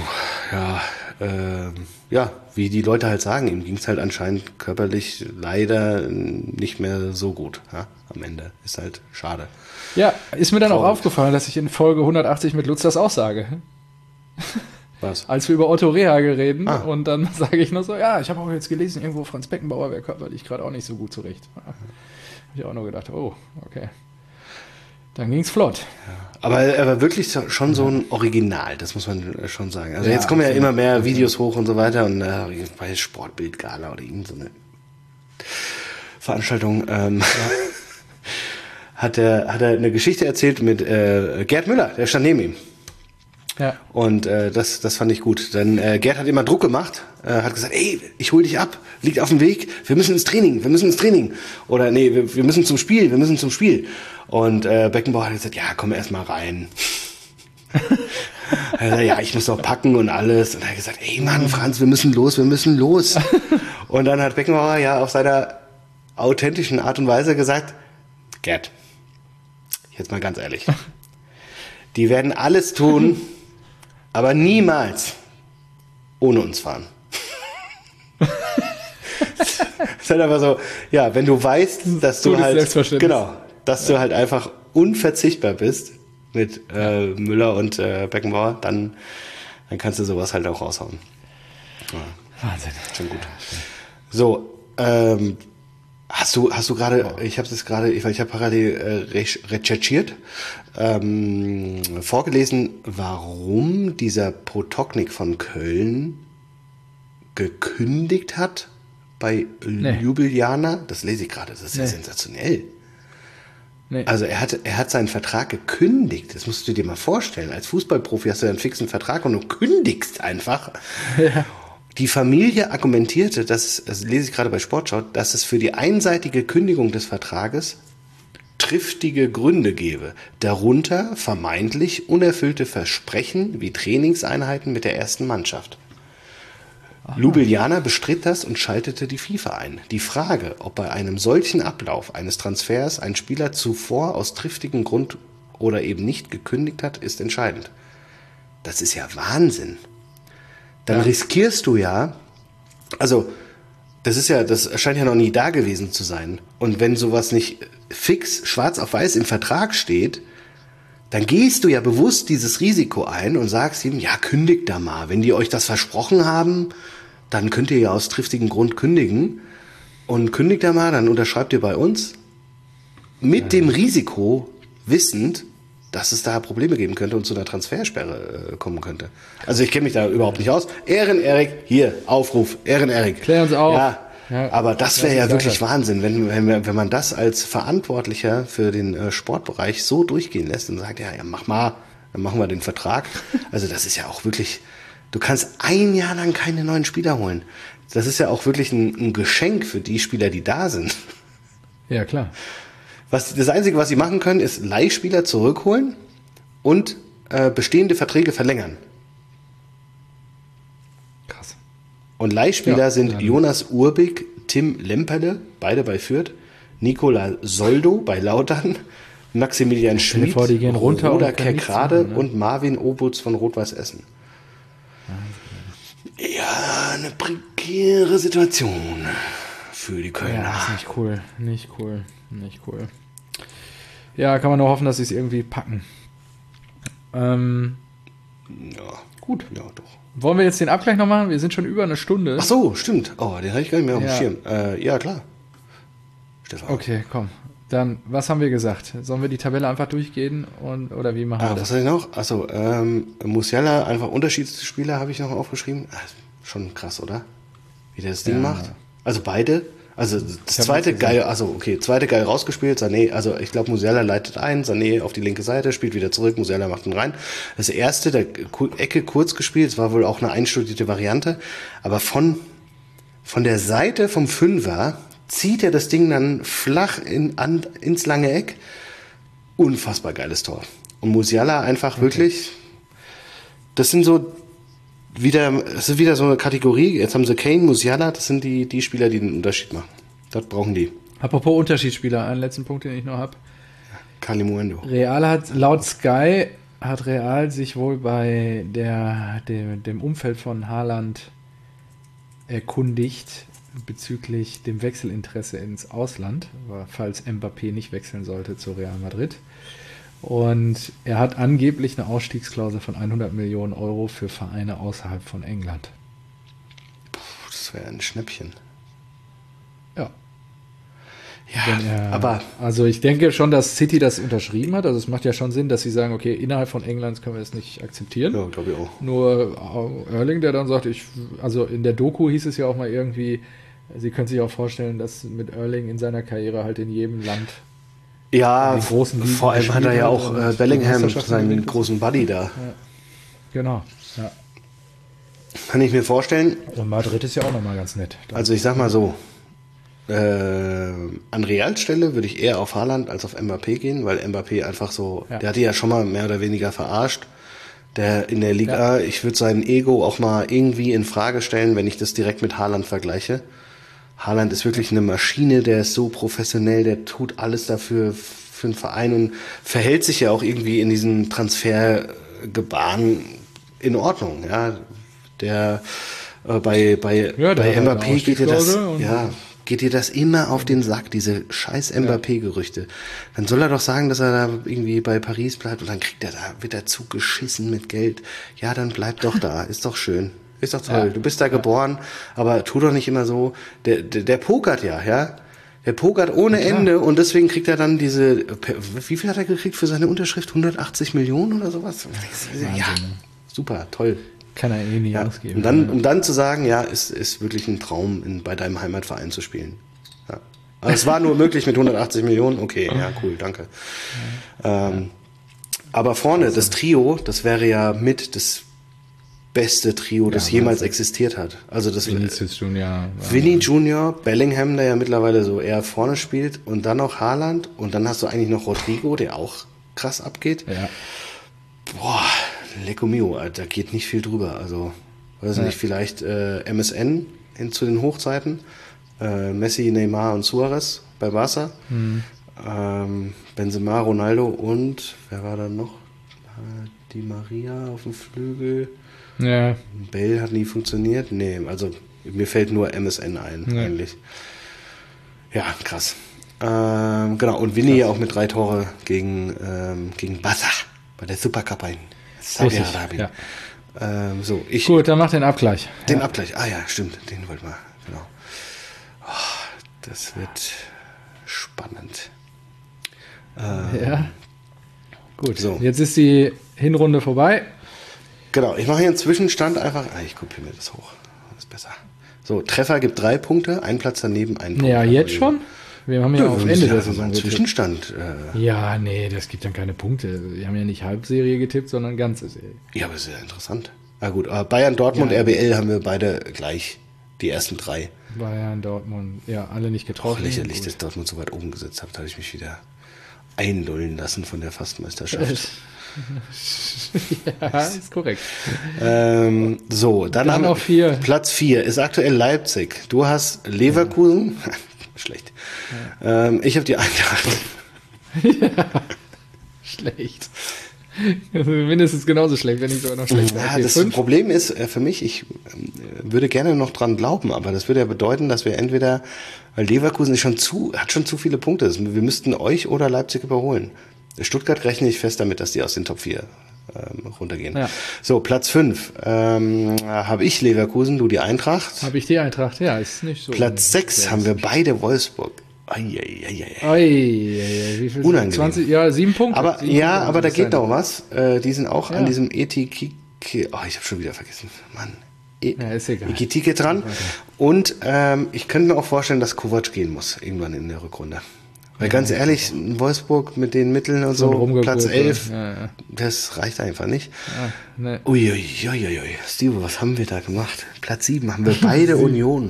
Wie die Leute halt sagen, ihm ging es halt anscheinend körperlich leider nicht mehr so gut. Ja, am Ende. Ist halt schade. Ja, ist mir dann auch aufgefallen, dass ich in Folge 180 mit Lutz das auch sage. Was? Als wir über Otto Rehagel reden und dann sage ich nur so, ja, ich habe auch jetzt gelesen, irgendwo Franz Beckenbauer wäre körperlich gerade auch nicht so gut zurecht. Habe ich auch nur gedacht, oh, okay. Dann ging's flott. Ja, aber er war wirklich schon so ein Original, das muss man schon sagen. Also jetzt kommen ja immer mehr Videos hoch und so weiter und bei Sportbildgala oder irgend so eine Veranstaltung hat er eine Geschichte erzählt mit Gerd Müller, der stand neben ihm. Ja. Und das fand ich gut. Denn Gerd hat immer Druck gemacht, hat gesagt, ey, ich hol dich ab, liegt auf dem Weg, wir müssen ins Training. Oder nee, wir müssen zum Spiel. Und Beckenbauer hat gesagt, ja, komm erst mal rein. Er sagt, ja, ich muss noch packen und alles. Und er hat gesagt, ey Mann, Franz, wir müssen los. Und dann hat Beckenbauer ja auf seiner authentischen Art und Weise gesagt, Gerd, jetzt mal ganz ehrlich, die werden alles tun, aber niemals ohne uns fahren. Das ist halt einfach so, ja, wenn du weißt, dass du halt, genau, dass du halt einfach unverzichtbar bist mit Müller und Beckenbauer, dann kannst du sowas halt auch raushauen. Ja, Wahnsinn. Schon gut. So, hast du gerade, ich habe parallel recherchiert, vorgelesen, warum dieser Potoknik von Köln gekündigt hat bei Ljubljana. Das lese ich gerade, das ist ja sensationell. Nee. Also er hat seinen Vertrag gekündigt. Das musst du dir mal vorstellen. Als Fußballprofi hast du einen fixen Vertrag und du kündigst einfach. Ja. Die Familie argumentierte, das lese ich gerade bei Sportschau, dass es für die einseitige Kündigung des Vertrages triftige Gründe gebe. Darunter vermeintlich unerfüllte Versprechen wie Trainingseinheiten mit der ersten Mannschaft. Ljubljana bestritt das und schaltete die FIFA ein. Die Frage, ob bei einem solchen Ablauf eines Transfers ein Spieler zuvor aus triftigem Grund oder eben nicht gekündigt hat, ist entscheidend. Das ist ja Wahnsinn. Dann riskierst du ja, also das scheint ja noch nie da gewesen zu sein. Und wenn sowas nicht fix, schwarz auf weiß im Vertrag steht, dann gehst du ja bewusst dieses Risiko ein und sagst ihm, ja, kündigt da mal. Wenn die euch das versprochen haben, dann könnt ihr ja aus triftigem Grund kündigen. Und kündigt da mal, dann unterschreibt ihr bei uns. Mit dem Risiko, wissend, dass es da Probleme geben könnte und zu einer Transfersperre kommen könnte. Also ich kenne mich da überhaupt nicht aus. Erik, hier, Aufruf, Erik. Klär uns auf. Ja, aber das wäre ja wirklich Wahnsinn, wenn man das als Verantwortlicher für den Sportbereich so durchgehen lässt und sagt, ja, mach mal, dann machen wir den Vertrag. Also das ist ja auch wirklich, du kannst ein Jahr lang keine neuen Spieler holen. Das ist ja auch wirklich ein Geschenk für die Spieler, die da sind. Ja, klar. Das Einzige, was sie machen können, ist Leihspieler zurückholen und bestehende Verträge verlängern. Krass. Und Leihspieler sind dann Jonas Urbig, Tim Lemperle, beide bei Fürth, Nicola Soldo bei Lautern, Maximilian Schmid, vor, die gehen runter Roda und können nichts Kerkrade machen, ne? und Marvin Obutz von Rot-Weiß Essen. Ja, eine prekäre Situation für die Kölner. Ja, ist nicht cool. Nicht cool. Nicht cool. Ja, kann man nur hoffen, dass sie es irgendwie packen. Ja, Gut. ja, doch. Wollen wir jetzt den Abgleich noch machen? Wir sind schon über eine Stunde. Ach so, stimmt. Oh, den hatte ich gar nicht mehr auf dem Ja. Schirm. Ja, klar. Stefan. Okay, komm. Dann, was haben wir gesagt? Sollen wir die Tabelle einfach durchgehen oder wie machen wir Was das? hatte ich noch? Achso, Musiala, einfach Unterschiedsspieler habe ich noch aufgeschrieben. Schon krass, oder? Wie der das Ding macht. Also beide. Also das zweite geil, zweite geil rausgespielt, Sané, also ich glaube Musiala leitet ein, Sané auf die linke Seite, spielt wieder zurück, Musiala macht ihn rein. Das erste, der Ecke kurz gespielt, es war wohl auch eine einstudierte Variante, aber von der Seite vom Fünfer zieht er das Ding dann flach ins lange Eck. Unfassbar geiles Tor. Und Musiala einfach wirklich, das ist wieder so eine Kategorie. Jetzt haben sie Kane, Musiala, das sind die Spieler, die den Unterschied machen. Das brauchen die. Apropos Unterschiedsspieler, einen letzten Punkt, den ich noch habe. Kalimuendo. Real hat, laut Sky, hat Real sich wohl bei dem Umfeld von Haaland erkundigt bezüglich dem Wechselinteresse ins Ausland, falls Mbappé nicht wechseln sollte zu Real Madrid. Und er hat angeblich eine Ausstiegsklausel von 100 Millionen Euro für Vereine außerhalb von England. Das wäre ein Schnäppchen. Ja. Ja, aber Also ich denke schon, dass City das unterschrieben hat. Also es macht ja schon Sinn, dass sie sagen, okay, innerhalb von England können wir das nicht akzeptieren. ja, glaube ich auch. Nur Erling, der dann sagt, also in der Doku hieß es ja auch mal irgendwie, Sie können sich auch vorstellen, dass mit Erling in seiner Karriere halt in jedem Land Ja, die großen Ligen vor allem hat er ja auch gespielt und Bellingham, Meisterschaften seinen gewinnt. großen Buddy da. Genau. Ja. Kann ich mir vorstellen. Und Madrid ist ja auch nochmal ganz nett. Also ich sag mal so, an Reals Stelle würde ich eher auf Haaland als auf Mbappé gehen, weil Mbappé einfach so, Ja. der hat die ja schon mal mehr oder weniger verarscht. Der in der Liga, ich würde sein Ego auch mal irgendwie in Frage stellen, wenn ich das direkt mit Haaland vergleiche. Haaland ist wirklich eine Maschine, der ist so professionell, der tut alles dafür für den Verein und verhält sich ja auch irgendwie in diesen Transfergebaren in Ordnung. Ja, der bei Ja, der hat eine Mbappé Ausstiegsklausel geht dir das immer auf den Sack, diese scheiß Mbappé-Gerüchte. Dann soll er doch sagen, dass er da irgendwie bei Paris bleibt und dann wird er zugeschissen mit Geld. Ja, dann bleib doch da, ist doch schön. Ist doch toll. Ja. Du bist da geboren, aber tu doch nicht immer so. Der pokert ja. Der pokert ohne Ende und deswegen kriegt er dann wie viel hat er gekriegt für seine Unterschrift? 180 Millionen oder sowas? Ja, super, toll. Kann er eh nie ausgeben. Und dann, um dann zu sagen, ja, ist wirklich ein Traum, bei deinem Heimatverein zu spielen. Ja. Aber es war nur möglich mit 180 Millionen. Okay, ja, cool, danke. Aber vorne, das Trio, das wäre ja mit das beste Trio, das jemals existiert hat. Also das Vinicius Junior. Vinny Junior, Bellingham, der ja mittlerweile so eher vorne spielt und dann noch Haaland und dann hast du eigentlich noch Rodrigo, der auch krass abgeht. Ja. Boah, Lecco mio, da geht nicht viel drüber. Also, weiß nicht, vielleicht MSN zu den Hochzeiten. Messi, Neymar und Suarez bei Barca. Benzema, Ronaldo und, wer war da noch? Di Maria auf dem Flügel. Ja. Bale hat nie funktioniert. Nee, also mir fällt nur MSN ein, eigentlich. Ja, krass. Genau, und Vinny ja auch mit 3 Tore gegen Barca bei der Supercup in Saudi-Arabien. Ja. Gut, dann mach den Abgleich. Den Abgleich, ja, stimmt, den wollten wir, genau. Oh, das wird spannend. Ja. Gut, so. Jetzt ist die Hinrunde vorbei. Genau, ich mache hier einen Zwischenstand einfach. Ich kopiere mir das hoch. Das ist besser. So, Treffer gibt 3 Punkte, ein Platz daneben, ein Punkt. Ja, jetzt schon? Wir haben ja auf Ende der Saison einen getippt. Zwischenstand. Ja, nee, das gibt dann keine Punkte. Wir haben ja nicht Halbserie getippt, sondern ganze Serie. Ja, aber ist ja interessant. Na gut, aber Bayern, Dortmund, RBL haben wir beide gleich. Die ersten 3. Bayern, Dortmund, ja, alle nicht Auch getroffen. lächerlich, dass Dortmund so weit oben gesetzt hat, hatte ich mich wieder. einlullen lassen von der Fastmeisterschaft. Ja, ist korrekt. So, dann haben auf 4. Platz 4 ist aktuell Leipzig. Du hast Leverkusen. Schlecht. Ich habe die Eintracht. Schlecht. Mindestens genauso schlecht, wenn nicht sogar noch schlechter. Ja, Okay, das 5. Problem ist für mich, ich würde gerne noch dran glauben, aber das würde ja bedeuten, dass wir entweder, weil Leverkusen hat schon zu viele Punkte, wir müssten euch oder Leipzig überholen. Stuttgart rechne ich fest damit, dass die aus den Top 4 runtergehen. Ja. So, Platz 5 habe ich Leverkusen, du die Eintracht. Habe ich die Eintracht? Ja, ist nicht so. Platz 6 haben wir beide Wolfsburg. Wie viel? Unangenehm. 20, ja, 7 Punkte. Aber 7 ja, Punkte aber da muss geht sein. noch was. Die sind auch Ja. an diesem Etike. Oh, ich habe schon wieder vergessen. Mann. Ja, ist egal. Ekitike dran. Und ich könnte mir auch vorstellen, dass Kovac gehen muss, irgendwann in der Rückrunde. Weil ganz ehrlich, Wolfsburg mit den Mitteln und so, Platz 11, das reicht einfach nicht. Ja, ne. Uiuiuiui. Steve, was haben wir da gemacht? Platz 7 haben wir beide Union.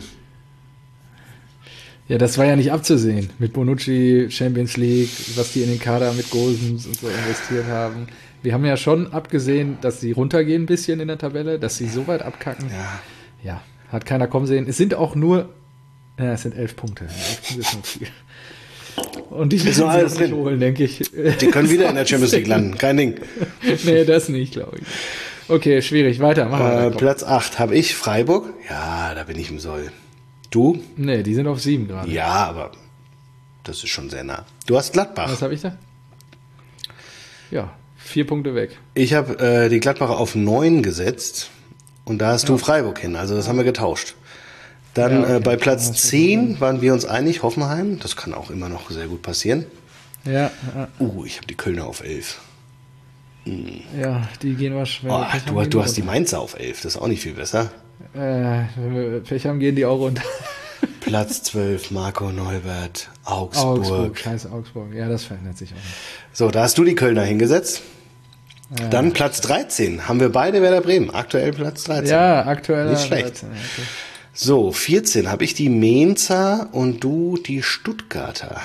Ja, das war ja nicht abzusehen. Mit Bonucci, Champions League, was die in den Kader mit Gosens und so investiert haben. Wir haben ja schon abgesehen, dass sie runtergehen ein bisschen in der Tabelle, dass sie so weit abkacken. Ja, hat keiner kommen sehen. Es sind auch nur, es sind 11 Punkte. 11 Punkte ist noch viel. Und die Ist noch werden alles sie auch nicht drin. holen, denke ich. Die können wieder in der Champions League landen, kein Ding. Nee, das nicht, glaube ich. Okay, schwierig. Weiter, machen wir. Platz 8 habe ich Freiburg. Ja, da bin ich im Soll. Du? Nee, die sind auf 7 gerade. Ja, aber das ist schon sehr nah. Du hast Gladbach. Was habe ich da? Ja, 4 Punkte weg. Ich habe die Gladbacher auf 9 gesetzt und da hast du Freiburg hin. Also das haben wir getauscht. Dann Ja, okay. bei Platz 10 waren wir uns einig, Hoffenheim. Das kann auch immer noch sehr gut passieren. Ja, Ich habe die Kölner auf 11. ja, die gehen wir schwer. Du hast die Mainzer auf 11. Das ist auch nicht viel besser. Wenn wir Pech haben, gehen die auch runter. Platz 12, Marco Neubert, Augsburg. Scheiße, Augsburg. Ja, das verändert sich auch nicht. So, da hast du die Kölner hingesetzt. Dann Platz 13. Haben wir beide Werder Bremen. Aktuell Platz 13. Ja, aktuell. Nicht schlecht. 13, okay. So, 14 habe ich die Mainzer und du die Stuttgarter.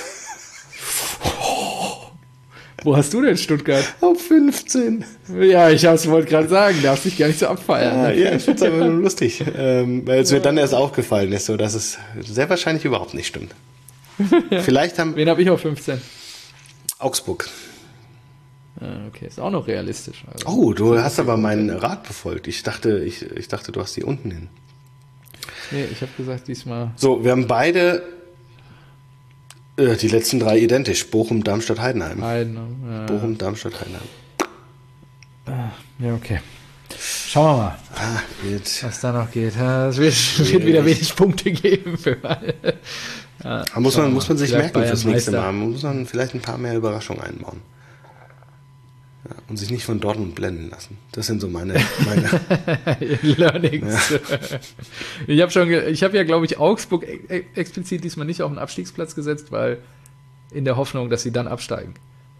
Wo hast du denn Stuttgart? Auf 15. Ja, wollte gerade sagen, darfst dich gar nicht so abfeiern. Ja, ich finde es aber nur lustig. Weil es mir dann erst aufgefallen ist, so dass es sehr wahrscheinlich überhaupt nicht stimmt. Vielleicht haben Wen habe ich auf 15? Augsburg. Okay, ist auch noch realistisch. Also, Oh, du hast aber meinen Rat befolgt. Ich dachte, du hast die unten hin. nee, ich habe gesagt, diesmal. So, wir haben beide die letzten 3 identisch. Bochum, Darmstadt, Heidenheim. Bochum, Darmstadt, Heidenheim. Ja, okay. Schauen wir mal, was da noch geht. Es wird wieder wenig Punkte geben für alle. Da muss man sich Vielleicht merken fürs Bayern nächste Meister. Mal. Man muss dann vielleicht ein paar mehr Überraschungen einbauen. Ja, und sich nicht von Dortmund blenden lassen. Das sind so meine Learnings. Ja. Ich habe ja, glaube ich, Augsburg explizit diesmal nicht auf den Abstiegsplatz gesetzt, weil in der Hoffnung, dass sie dann absteigen.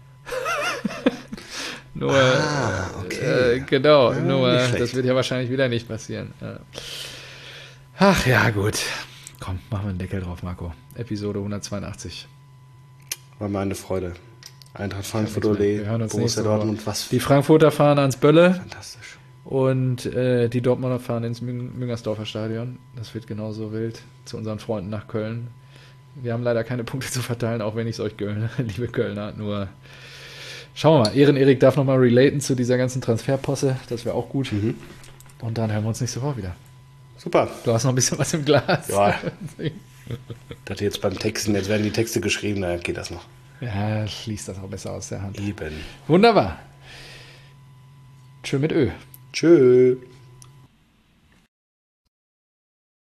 Nur, okay. genau, Ja, nur nicht schlecht. das wird ja wahrscheinlich wieder nicht passieren. Ja. Ach ja, gut. Komm, machen wir einen Deckel drauf, Marco. Episode 182. War meine Freude. Eintracht Frankfurt, Wir hören Ole, uns Borussia nächste Dortmund, Woche. was Die Frankfurter fahren ans Bölle fantastisch. und die Dortmunder fahren ins Müngersdorfer Stadion. Das wird genauso wild zu unseren Freunden nach Köln. Wir haben leider keine Punkte zu verteilen, auch wenn ich es euch gönne, liebe Kölner. Nur schauen wir mal. Erik darf nochmal relaten zu dieser ganzen Transferposse. Das wäre auch gut. Und dann hören wir uns nächste Woche wieder. Super. Du hast noch ein bisschen was im Glas. Ja. Das jetzt beim Texten, jetzt werden die Texte geschrieben, da geht das noch. Ja, schließt das auch besser aus der Hand. Eben. Wunderbar. Tschö mit Ö. Tschö.